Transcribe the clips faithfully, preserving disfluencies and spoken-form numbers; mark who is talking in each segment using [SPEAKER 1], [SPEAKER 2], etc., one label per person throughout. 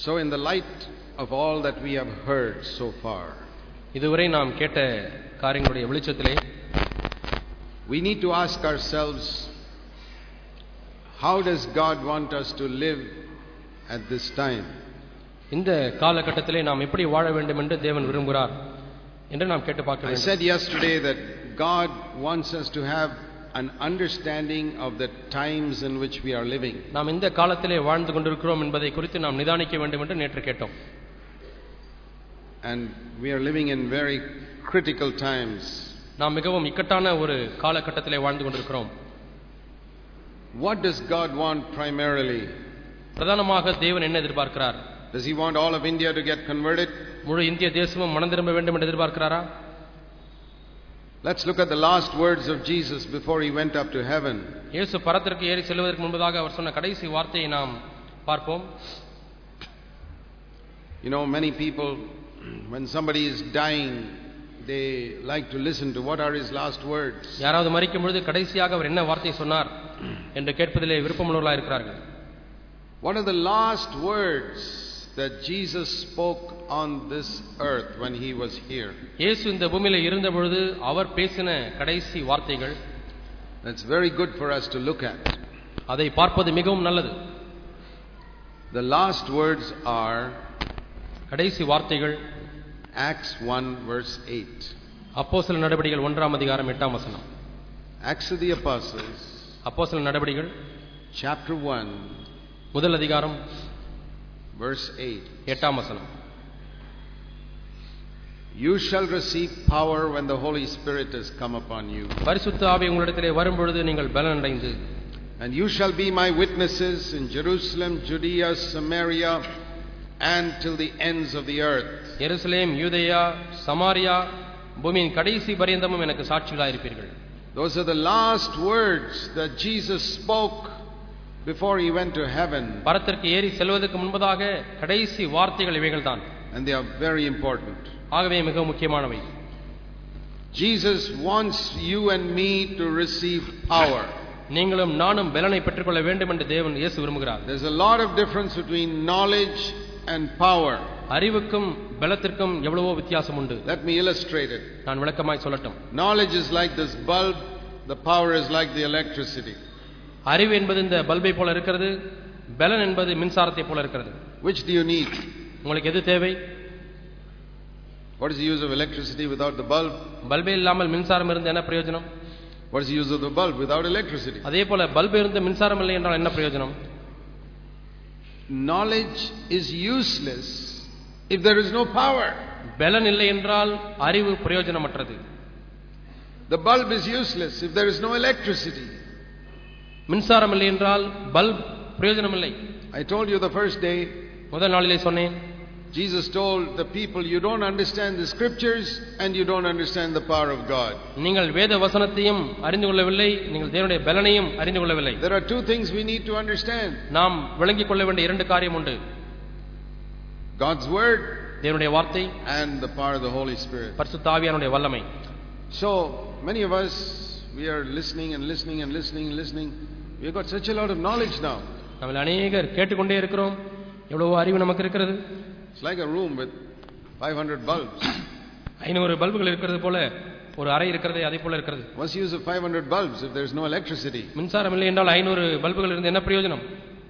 [SPEAKER 1] So in the light of all that we have heard so far,
[SPEAKER 2] இதுவரை நாம் கேட்ட காரியங்களுடைய வெளிச்சத்திலே
[SPEAKER 1] we need to ask ourselves, how does God want us to live at this time?
[SPEAKER 2] இந்த காலகட்டத்திலே நாம் எப்படி வாழ வேண்டும் என்று தேவன் விரும்புகிறார் என்று நாம் கேட்டு பார்க்க
[SPEAKER 1] I
[SPEAKER 2] வேண்டும்.
[SPEAKER 1] said yesterday that God wants us to have an understanding of the times in which we are living.
[SPEAKER 2] நாம் இந்த காலத்திலே வாழ்ந்து கொண்டிருக்கிறோம் என்பதை குறித்து நாம் நிதானிக்க வேண்டும் என்று நேற்று கேட்டோம்.
[SPEAKER 1] And we are living in very critical times.
[SPEAKER 2] நாம் மிகவும் இக்கட்டான ஒரு காலகட்டத்திலே வாழ்ந்து கொண்டிருக்கிறோம்.
[SPEAKER 1] What does God want primarily?
[SPEAKER 2] பிரதானமாக தேவன் என்ன எதிர்பார்க்கிறார்?
[SPEAKER 1] Does he want all of India to get converted?
[SPEAKER 2] முழு இந்திய தேசமும் மனம் திரும்ப வேண்டும் என்று எதிர்பார்க்கிறாரா?
[SPEAKER 1] Let's look at the last words of Jesus before he went up to heaven.
[SPEAKER 2] இயேசு பரத்திற்கு ஏறி செல்வதற்கு முன்பதாக அவர் சொன்ன கடைசி வார்த்தையை நாம் பார்ப்போம்.
[SPEAKER 1] You know, many people, when somebody is dying, they like to listen to what are his last words.
[SPEAKER 2] யாராவது மரிக்கும் பொழுது கடைசியாக அவர் என்ன வார்த்தை சொன்னார் என்று கேட்பதிலே விருப்பமுள்ளவர்களாக இருக்கிறார்கள்.
[SPEAKER 1] What are the last words that Jesus spoke on this earth when he was here?
[SPEAKER 2] இயேசு இந்த பூமியிலே இருந்த பொழுது அவர் பேசின கடைசி வார்த்தைகள்.
[SPEAKER 1] That's very good for us to look at.
[SPEAKER 2] அதை பார்ப்பது மிகவும் நல்லது.
[SPEAKER 1] The last words are
[SPEAKER 2] கடைசி வார்த்தைகள்
[SPEAKER 1] Acts one verse eight.
[SPEAKER 2] அப்போஸ்தலர் நடபடிகள் ஒன்றாம் அதிகாரம் எட்டாம் வசனம்.
[SPEAKER 1] Acts of the Apostles,
[SPEAKER 2] அப்போஸ்தலர் நடபடிகள்
[SPEAKER 1] chapter one,
[SPEAKER 2] முதல் அதிகாரம்
[SPEAKER 1] verse eight.
[SPEAKER 2] எட்டாம் வசனம்.
[SPEAKER 1] You shall receive power when the Holy Spirit has come upon you.
[SPEAKER 2] பரிசுத்த ஆவி உங்களிடத்திலே வரும் பொழுது நீங்கள் பலன் அடைந்து
[SPEAKER 1] And you shall be my witnesses in Jerusalem, Judea, Samaria, and till the ends of the earth.
[SPEAKER 2] எருசலேம், யூதேயா, சமாரியா, பூமியின் கடைசி பரியந்தமும் எனக்கு சாட்சிகளாய் இருப்பீர்கள்.
[SPEAKER 1] Those are the last words that Jesus spoke before he went to heaven.
[SPEAKER 2] பரத்திற்கு ஏறி செல்வதற்கு முன்பதாக கடைசி வார்த்தைகள் இவைகள்தான்.
[SPEAKER 1] And they are very important.
[SPEAKER 2] ஆகவே மிக முக்கியமானவை.
[SPEAKER 1] Jesus wants you and me to receive power.
[SPEAKER 2] நீங்களும் நானும் பலனை பெற்றுக்கொள்ள வேண்டும் என்று தேவன் இயேசு விரும்புகிறார்.
[SPEAKER 1] There's a lot of difference between knowledge and power.
[SPEAKER 2] அறிவுக்கும் பலத்திற்கும் எவ்வளவோ வித்தியாசம் உண்டு.
[SPEAKER 1] Let me illustrate it.
[SPEAKER 2] நான் விளக்கமாய் சொல்லட்டும்.
[SPEAKER 1] Knowledge is like this bulb, the power is like the electricity.
[SPEAKER 2] அறிவு என்பது இந்த பல்பை போல இருக்கிறது, பலன் என்பது மின்சாரத்தை போல இருக்கிறது.
[SPEAKER 1] Which do you need?
[SPEAKER 2] உங்களுக்கு எது தேவை?
[SPEAKER 1] What is the use of electricity without the bulb?
[SPEAKER 2] பல்பே இல்லாமல் மின்சாரம் இருந்து என்ன பிரயோஜனம்?
[SPEAKER 1] What is the use of the bulb without electricity?
[SPEAKER 2] அதே போல பல்பு இருந்து மின்சாரம் இல்லை என்றால் என்ன பிரயோஜனம்?
[SPEAKER 1] Knowledge is useless if there is no power.
[SPEAKER 2] பலன் இல்லை என்றால் அறிவு பிரயோஜனமற்றது.
[SPEAKER 1] The bulb is useless if there is no electricity.
[SPEAKER 2] மின்சாரம் இல்லை என்றால் பல்ப் பிரயோஜனம் இல்லை.
[SPEAKER 1] I told you the first day,
[SPEAKER 2] முதல் நாளிலே சொன்னேன்,
[SPEAKER 1] Jesus told the people, you don't understand the scriptures and you don't understand the power of God.
[SPEAKER 2] நீங்கள் வேத வசனத்தையும் அறிந்து கொள்ளவில்லை, நீங்கள் தேவனுடைய பலனையும் அறிந்து கொள்ளவில்லை.
[SPEAKER 1] There are two things we need to understand.
[SPEAKER 2] நாம் விளங்கிக் கொள்ள வேண்டிய இரண்டு காரியம் உண்டு.
[SPEAKER 1] God's word
[SPEAKER 2] தேவனுடைய வார்த்தை
[SPEAKER 1] and the power of the Holy Spirit.
[SPEAKER 2] பரிசுத்த ஆவியானுடைய வல்லமை.
[SPEAKER 1] So many of us, we are listening and listening and listening and listening. We have got such a lot of knowledge now.
[SPEAKER 2] நம்ம அநேகர் கேட்டுக்கொண்டே இருக்கிறோம், எவ்வளவோ அறிவு நமக்கு இருக்கிறது.
[SPEAKER 1] It's like a room with five hundred bulbs.
[SPEAKER 2] ஐநூறு பல்புகள் இருக்கிறது போல ஒரு அறை இருக்கிறதே அதே போல இருக்கிறது.
[SPEAKER 1] What's the use of five hundred bulbs if there is no electricity?
[SPEAKER 2] மின்சாரம் இல்லை என்றால் ஐநூறு பல்புகள் இருந்து என்ன பிரயோஜனம்?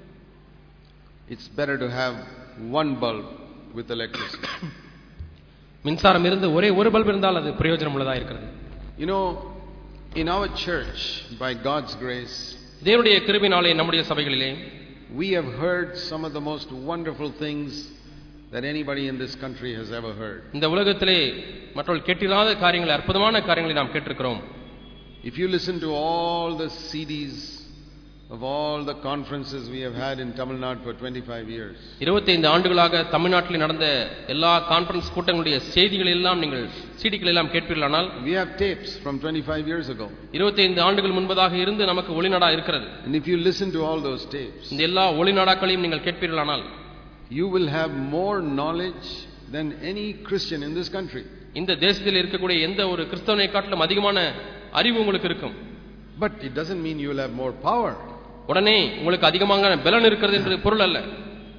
[SPEAKER 1] It's better to have one bulb with electricity.
[SPEAKER 2] மின்சாரம் இருந்து ஒரே ஒரு பல்பு இருந்தால் அது பிரயோஜனம் உள்ளதா இருக்கிறது.
[SPEAKER 1] You know, in our church, by God's grace,
[SPEAKER 2] தேவனுடைய கிருபையினாலே நம்முடைய சபைகளிலே
[SPEAKER 1] we have heard some of the most wonderful things that anybody in this country has ever heard.
[SPEAKER 2] இந்த உலகத்திலே மற்றவர்கள் கேட்டிராத காரியங்களை, அற்புதமான காரியங்களை நாம் கேட்டிருக்கிறோம்.
[SPEAKER 1] If you listen to all the C Ds of all the conferences we have had in Tamil Nadu for twenty-five years.
[SPEAKER 2] இருபத்தைந்து ஆண்டுகளாக தமிழ்நாட்டில் நடந்த எல்லா கான்ஃபரன்ஸ் கூட்டங்களுடைய செய்திகள் எல்லாம் நீங்கள் சீடிகள் எல்லாம் கேட்பீர்களானால்,
[SPEAKER 1] we have tapes from twenty-five years ago.
[SPEAKER 2] இருபத்தைந்து ஆண்டுகள் முன்பதாக இருந்து நமக்கு ஒளிநாடா இருக்கிறது.
[SPEAKER 1] And if you listen to all those tapes,
[SPEAKER 2] இந்த எல்லா ஒளிநாடாக்களையும் நீங்கள் கேட்பீர்களானால்,
[SPEAKER 1] you will have more knowledge than any Christian in this country.
[SPEAKER 2] இந்த தேசத்தில் இருக்கக்கூடிய எந்த ஒரு கிறிஸ்தவனை காட்டிலும் அதிகமான அறிவு உங்களுக்கு இருக்கும்.
[SPEAKER 1] But it doesn't mean you will have more power.
[SPEAKER 2] உடனே உங்களுக்கு அதிகமான பலன் இருக்கிறது என்று பொருள் அல்ல.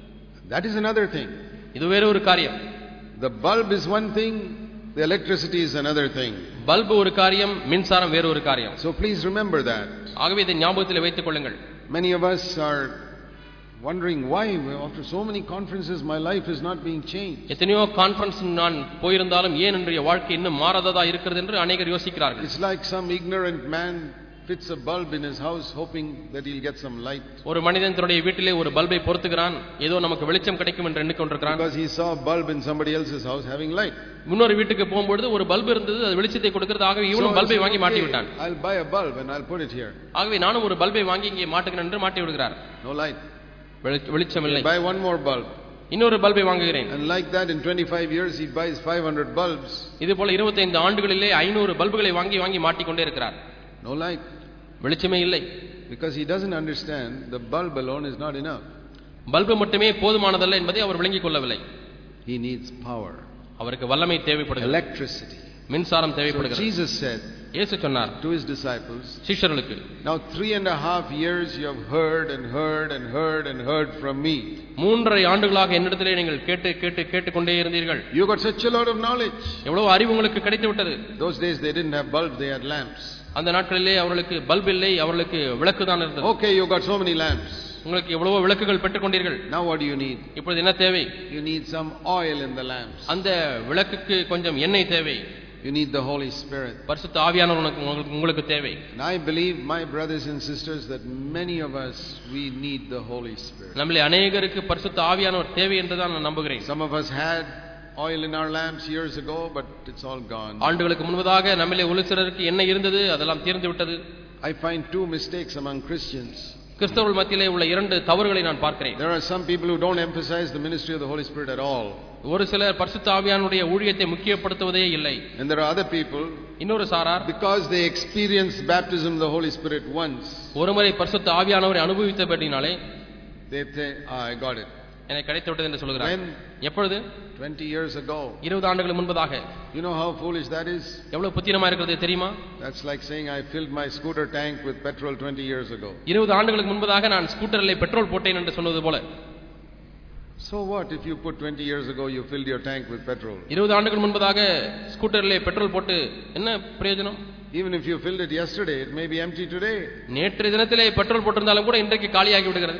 [SPEAKER 1] That is another thing.
[SPEAKER 2] இது வேற ஒரு காரியம்.
[SPEAKER 1] The bulb is one thing, the electricity is another thing.
[SPEAKER 2] Bulb ஒரு காரியம், மின்சாரம் வேற ஒரு காரியம்.
[SPEAKER 1] So please remember that.
[SPEAKER 2] ஆகவே இதை ஞாபகத்தில் வைத்துக் கொள்ளுங்கள்.
[SPEAKER 1] Many of us are wondering why after so many conferences my life is not being changed.
[SPEAKER 2] எத்தனையோ கான்ஃபரன்ஸ் நான் போயிருந்தாலும் ஏன் என்னுடைய வாழ்க்கை இன்னும் மாறாததா இருக்கிறது என்று அநேகர் யோசிக்கிறார்கள்.
[SPEAKER 1] It's like some ignorant man fits a bulb in his house hoping that he'll get some light.
[SPEAKER 2] ஒரு மனிதன் தன்னுடைய வீட்டிலே ஒரு பல்பை பொருத்துகிறான், ஏதோ நமக்கு வெளிச்சம் கிடைக்கும் என்று எண்ணிக்கொண்டிருக்கிறான்.
[SPEAKER 1] Because he saw a bulb in somebody else's house having light.
[SPEAKER 2] இன்னொரு வீட்டுக்கு போகும்போது ஒரு பல்பு இருந்தது, அது வெளிச்சத்தை கொடுக்கிறது. ஆகவே இவனும் பல்பை வாங்கி மாட்டி விட்டான்.
[SPEAKER 1] I'll buy a bulb and I'll put it here.
[SPEAKER 2] ஆகவே நானும் ஒரு பல்பை வாங்கி இங்கே மாட்டுகிறேன் என்று மாட்டி விடுகிறார்.
[SPEAKER 1] No light.
[SPEAKER 2] வெளிச்சம் இல்லை.
[SPEAKER 1] Buy one more bulb.
[SPEAKER 2] இன்னொரு பல்பை வாங்குகிறேன்.
[SPEAKER 1] And like that in twenty-five years he buys five hundred bulbs.
[SPEAKER 2] இது போல இருபத்தைந்து ஆண்டுகளிலே ஐநூறு பல்புகளை வாங்கி வாங்கி மாட்டி கொண்டே இருக்கிறார்.
[SPEAKER 1] No light.
[SPEAKER 2] வெளிச்சமே இல்லை.
[SPEAKER 1] Because he doesn't understand the bulb alone is not enough.
[SPEAKER 2] Bulb மட்டுமே போதுமானதல்ல என்பதை அவர் விளங்கிக் கொள்ளவில்லை.
[SPEAKER 1] He needs power.
[SPEAKER 2] அவருக்கு வல்லமை தேவைப்படுகிறது.
[SPEAKER 1] Electricity.
[SPEAKER 2] மின்சாரம் தேவைப்படுகிறது.
[SPEAKER 1] So Jesus said
[SPEAKER 2] இயேசு சொன்னார்
[SPEAKER 1] to his disciples,
[SPEAKER 2] சீஷர்களுக்கு,
[SPEAKER 1] now three and a half years you have heard and heard and heard and heard from me.
[SPEAKER 2] மூன்றரை ஆண்டுகளாக என்னிடத்திலே நீங்கள் கேட்டு கேட்டு கேட்டுக்கொண்டே இருந்தீர்கள்.
[SPEAKER 1] You got such a lot of knowledge.
[SPEAKER 2] எவ்வளவு அறிவு உங்களுக்கு கிடைத்து விட்டது.
[SPEAKER 1] Those days they didn't have bulbs, they had lamps.
[SPEAKER 2] அந்த நாட்களிலே அவர்களுக்கு பல்ப் இல்லை, அவர்களுக்கு விளக்கு தான் இருந்தது.
[SPEAKER 1] Okay, you got so many lamps.
[SPEAKER 2] உங்களுக்கு எவ்வளவோ விளக்குகள் பெற்றுக் கொண்டீர்கள்.
[SPEAKER 1] Now what do you need?
[SPEAKER 2] இப்பொழுது என்ன தேவை?
[SPEAKER 1] You need some oil in the lamps.
[SPEAKER 2] அந்த விளக்குக்கு கொஞ்சம் எண்ணெய் தேவை.
[SPEAKER 1] You need the Holy Spirit.
[SPEAKER 2] பரிசுத்த ஆவியானவர் உங்களுக்கு தேவை.
[SPEAKER 1] And I believe, my brothers and sisters, that many of us we need the Holy Spirit.
[SPEAKER 2] நம்மளே அநேகருக்கு பரிசுத்த ஆவியானவர் தேவை என்று தான் நான் நம்புகிறேன்.
[SPEAKER 1] Some of us had oil in our lamps years ago, but it's all gone.
[SPEAKER 2] ஆண்டுகளுக்கு முன்பதாக நம்மளே ஒரு சிலருக்கு எண்ணெய் இருந்தது, அதெல்லாம் தீர்ந்து விட்டது.
[SPEAKER 1] I find two mistakes among Christians.
[SPEAKER 2] கிறிஸ்தவர்கள் மத்தியிலே உள்ள இரண்டு தவறுகளை நான் பார்க்கிறேன்.
[SPEAKER 1] There are some people who don't emphasize the ministry of the Holy Spirit at all.
[SPEAKER 2] ஒரு சிலர் பரிசுத்த ஆவியானுடைய ஊழியத்தை முக்கியப்படுத்துவதே இல்லை.
[SPEAKER 1] And there are other people,
[SPEAKER 2] இன்னொரு சாரார்,
[SPEAKER 1] because they experienced baptism of the Holy Spirit once,
[SPEAKER 2] ஒருமுறை பரிசுத்த ஆவியானவரை அனுபவித்தபடினாலே
[SPEAKER 1] they say, ah, I got it.
[SPEAKER 2] எனக்கு கிடைத்து விட்டது என்று சொல்கிறார்.
[SPEAKER 1] When?
[SPEAKER 2] எப்பொழுது?
[SPEAKER 1] twenty years ago.
[SPEAKER 2] இருபது ஆண்டுகளுக்கு முன்பதாக.
[SPEAKER 1] You know how foolish that is?
[SPEAKER 2] எவ்வளவு புத்திரமா இருக்கிறது தெரியுமா?
[SPEAKER 1] That's like saying I filled my scooter tank with petrol twenty years ago.
[SPEAKER 2] இருபது ஆண்டுகளுக்கு முன்பதாக நான் ஸ்கூட்டரிலே பெட்ரோல் போட்டேன் என்று சொன்னது போல.
[SPEAKER 1] So what if you put twenty years ago you filled your tank with petrol?
[SPEAKER 2] இருபது ஆண்டுகள் முன்பதாக ஸ்கூட்டரிலே பெட்ரோல் போட்டு என்ன பிரயோஜனம்?
[SPEAKER 1] Even if you filled it yesterday, it may be empty today.
[SPEAKER 2] நேற்றைய தினத்திலே பெட்ரோல் போட்டிருந்தாலும் கூட இன்றைக்கு காலியாகி விடுகிறது.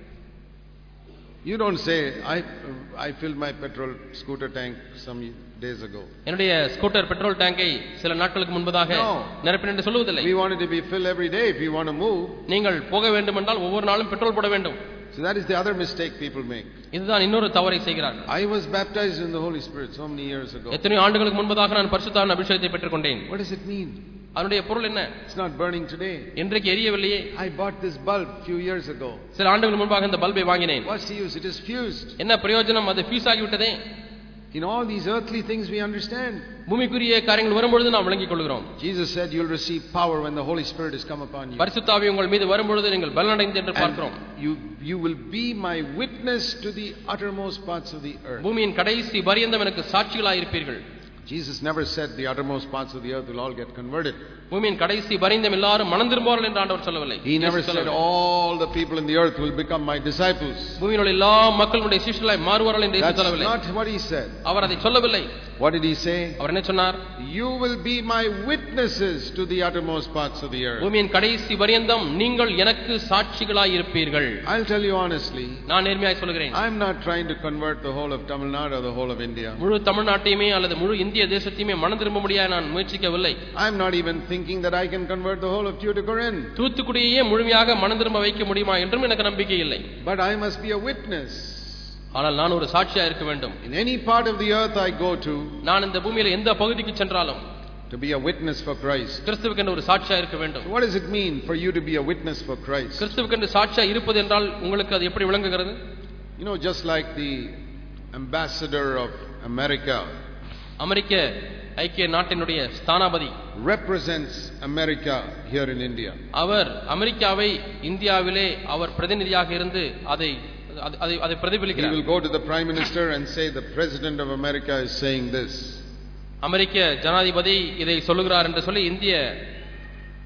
[SPEAKER 1] You don't say I I filled my petrol scooter tank some days ago.
[SPEAKER 2] என்னுடைய ஸ்கூட்டர் பெட்ரோல் டேங்கை சில நாட்களுக்கு முன்பதாக நிரப்பினேன் என்று சொல்வதில்லை.
[SPEAKER 1] We want it to be filled every day if you want to move.
[SPEAKER 2] நீங்கள் போக வேண்டும் என்றால் ஒவ்வொரு நாளும் பெட்ரோல் போட வேண்டும்.
[SPEAKER 1] So that is the other mistake people make.
[SPEAKER 2] இதுதான் இன்னொரு தவறை செய்கிறார்கள்.
[SPEAKER 1] I was baptized in the Holy Spirit so many years ago.
[SPEAKER 2] எத்தனை ஆண்டுகளுக்கு முன்பதாக நான் பரிசுத்த ஆவியின் அபிஷேகத்தை பெற்றுக்கொண்டேன்.
[SPEAKER 1] What does it mean?
[SPEAKER 2] அதனுடைய பொருள் என்ன?
[SPEAKER 1] It's not burning today.
[SPEAKER 2] இன்றைக்கு எரியவில்லையே.
[SPEAKER 1] I bought this bulb few years ago.
[SPEAKER 2] சில ஆண்டுகள் முன்பாக இந்த பல்பை வாங்கினேன்.
[SPEAKER 1] What's the use? It is fused.
[SPEAKER 2] என்ன பிரயோஜனம்? அது ஃபியூஸ் ஆகி விட்டதே.
[SPEAKER 1] In all these earthly things we understand.
[SPEAKER 2] பூமிக்குரிய காரியங்கள் வரும்பொழுது நாம் விளங்கிக் கொள்கிறோம்.
[SPEAKER 1] Jesus said you'll receive power when the Holy Spirit has come upon you.
[SPEAKER 2] பரிசுத்த ஆவி உங்கள் மீது வரும்பொழுது நீங்கள் பலனடைந்து என்று பார்க்கிறோம்.
[SPEAKER 1] You you will be my witness to the uttermost parts of the earth.
[SPEAKER 2] பூமியின் கடைசி பரியந்தம் எனக்கு சாட்சிகளாய் இருப்பீர்கள்.
[SPEAKER 1] Jesus never said the uttermost parts of the earth will all get converted.
[SPEAKER 2] பூமியின் கடைசி பரியந்தம் எல்லாரும் மனம் திரும்புவார்கள் என்று ஆண்டவர் சொல்லவில்லை.
[SPEAKER 1] He never said all the people in the earth will become my disciples.
[SPEAKER 2] பூமியில் உள்ள எல்லா மக்களுடைய சீஷர்களாய் மாறுவார்கள் என்று இயேசு சொல்லவில்லை.
[SPEAKER 1] That's not what he said.
[SPEAKER 2] அவர் அதை சொல்லவில்லை.
[SPEAKER 1] What did he say?
[SPEAKER 2] அவர் என்ன சொன்னார்?
[SPEAKER 1] You will be my witnesses to the uttermost parts of the earth.
[SPEAKER 2] பூமியின் கடைசி பரியந்தம் நீங்கள் எனக்கு சாட்சிகளாய் இருப்பீர்கள்.
[SPEAKER 1] I'll tell you honestly.
[SPEAKER 2] நான் நேர்மையாய் சொல்கிறேன்.
[SPEAKER 1] I'm not trying to convert the whole of Tamil Nadu or the whole of India.
[SPEAKER 2] முழு தமிழ்நாட்டையுமே அல்லது முழு இந்திய தேசத்தையுமே மனம் திரும்ப முடியாது நான் முயற்சிக்கவில்லை.
[SPEAKER 1] I'm not even thinking that I can convert the whole of Tuticorin.
[SPEAKER 2] தூத்துக்குடியையே முழுமையாக மனம் திரும்ப வைக்க முடியுமா என்றும் எனக்கு நம்பிக்கை இல்லை.
[SPEAKER 1] But I must be a witness.
[SPEAKER 2] ஆனால் நான் ஒரு சாட்சியா இருக்க வேண்டும்.
[SPEAKER 1] In any part of the earth I go to,
[SPEAKER 2] நான் இந்த பூமியில எந்த பகுதிக்கு சென்றாலும்
[SPEAKER 1] to be a witness for Christ.
[SPEAKER 2] கிறிஸ்துவுக்கு ஒரு சாட்சியா இருக்க வேண்டும்.
[SPEAKER 1] So what does it mean for you to be a witness for Christ?
[SPEAKER 2] கிறிஸ்துவுக்கு சாட்சியா இருப்பது என்றால் உங்களுக்கு அது எப்படி விளங்குகிறது?
[SPEAKER 1] You know, just like the ambassador of America,
[SPEAKER 2] அமெரிக்க ஐக்கிய நாட்டினுடைய ஸ்தானாபதி
[SPEAKER 1] represents America here in India.
[SPEAKER 2] அவர் அமெரிக்காவை இந்தியாவிலே அவர் பிரதிநிதியாக இருந்து அதை அதை அதை பிரதிபலிக்கிறார்.
[SPEAKER 1] He will go to the prime minister and say the president of America is saying this.
[SPEAKER 2] அமெரிக்க ஜனாதிபதி இதை சொல்லுகிறார் என்று சொல்லி இந்திய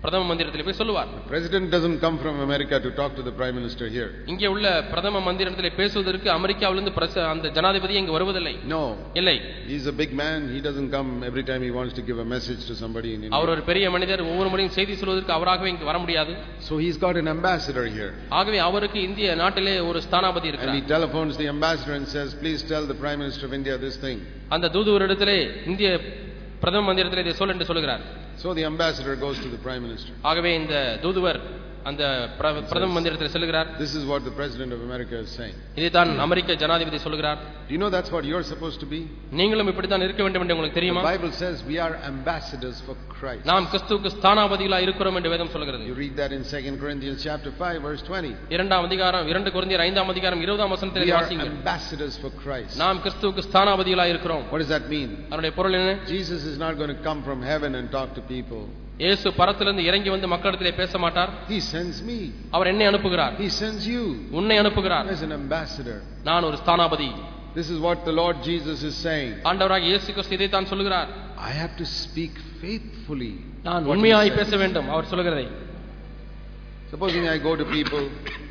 [SPEAKER 2] பிரதம மந்திரத்திலே போய் சொல்லுவார்.
[SPEAKER 1] President doesn't come from America to talk to the prime minister here.
[SPEAKER 2] இங்கே உள்ள பிரதம மந்திரத்திலே பேசுவதற்கு அமெரிக்காவிலிருந்து அந்த ஜனாதிபதி இங்கு வருவதில்லை.
[SPEAKER 1] No.
[SPEAKER 2] இல்லை.
[SPEAKER 1] He is a big man. He doesn't come every time he wants to give a message to somebody in India.
[SPEAKER 2] அவர் ஒரு பெரிய மனிதர், ஒவ்வொரு முறையும் செய்தி சொல்வதற்கு அவராகவே இங்கு வர முடியாது.
[SPEAKER 1] So he's got an ambassador here.
[SPEAKER 2] ஆகவே அவருக்கு இந்திய நாட்டிலே ஒரு ஸ்தானாபதி இருக்கிறார்.
[SPEAKER 1] And he telephones the ambassador and says, please tell the prime minister of India this thing.
[SPEAKER 2] அந்த தூதுவரிடத்திலே இந்திய பிரதம மந்திரத்திலே இதை சொல் என்று சொல்கிறார்.
[SPEAKER 1] So the ambassador goes to the prime minister.
[SPEAKER 2] ஆகவே இந்த தூதுவர் அந்த பிரதம மந்திரத்தில் சொல்கிறார்.
[SPEAKER 1] This is what the president of America is saying.
[SPEAKER 2] இதைத்தான் அமெரிக்க ஜனாதிபதி சொல்கிறார்.
[SPEAKER 1] Do you know that's what you're supposed to be?
[SPEAKER 2] நீங்களும் இப்படி தான் இருக்க வேண்டும் என்று உங்களுக்கு தெரியுமா?
[SPEAKER 1] The Bible says we are ambassadors for Christ.
[SPEAKER 2] நாம் கிறிஸ்துவுக்கு ஸ்தானாபதிகளாக இருக்கிறோம் என்று வேதம் சொல்கிறது.
[SPEAKER 1] You read that in Second Corinthians chapter five verse twenty.
[SPEAKER 2] இரண்டாம் அதிகாரம் இரண்டு கொரிந்தியர் ஐந்தாம் அதிகாரம் இருபதாம் வசனத்தில் வாசிங்க.
[SPEAKER 1] We are ambassadors for Christ.
[SPEAKER 2] நாம் கிறிஸ்துவுக்கு ஸ்தானாபதிகளாக இருக்கிறோம்.
[SPEAKER 1] What does that mean?
[SPEAKER 2] அதனுடைய பொருள் என்ன?
[SPEAKER 1] Jesus is not going to come from heaven and talk to people.
[SPEAKER 2] இயேசு பரத்திலிருந்து இறங்கி வந்து மக்களிடத்திலே பேச மாட்டார்.
[SPEAKER 1] He sends me.
[SPEAKER 2] அவர் என்னை அனுப்புகிறார்.
[SPEAKER 1] He sends you.
[SPEAKER 2] உன்னை அனுப்புகிறார்.
[SPEAKER 1] As an ambassador.
[SPEAKER 2] நான் ஒரு ஸ்தானாபதி.
[SPEAKER 1] This is what the Lord Jesus is saying.
[SPEAKER 2] ஆண்டவராகிய இயேசு கிறிஸ்து இதை தான் சொல்கிறார்.
[SPEAKER 1] I have to speak faithfully.
[SPEAKER 2] நான் உண்மையாய் பேச வேண்டும் அவர் சொல்கிறதை.
[SPEAKER 1] Supposing I go to people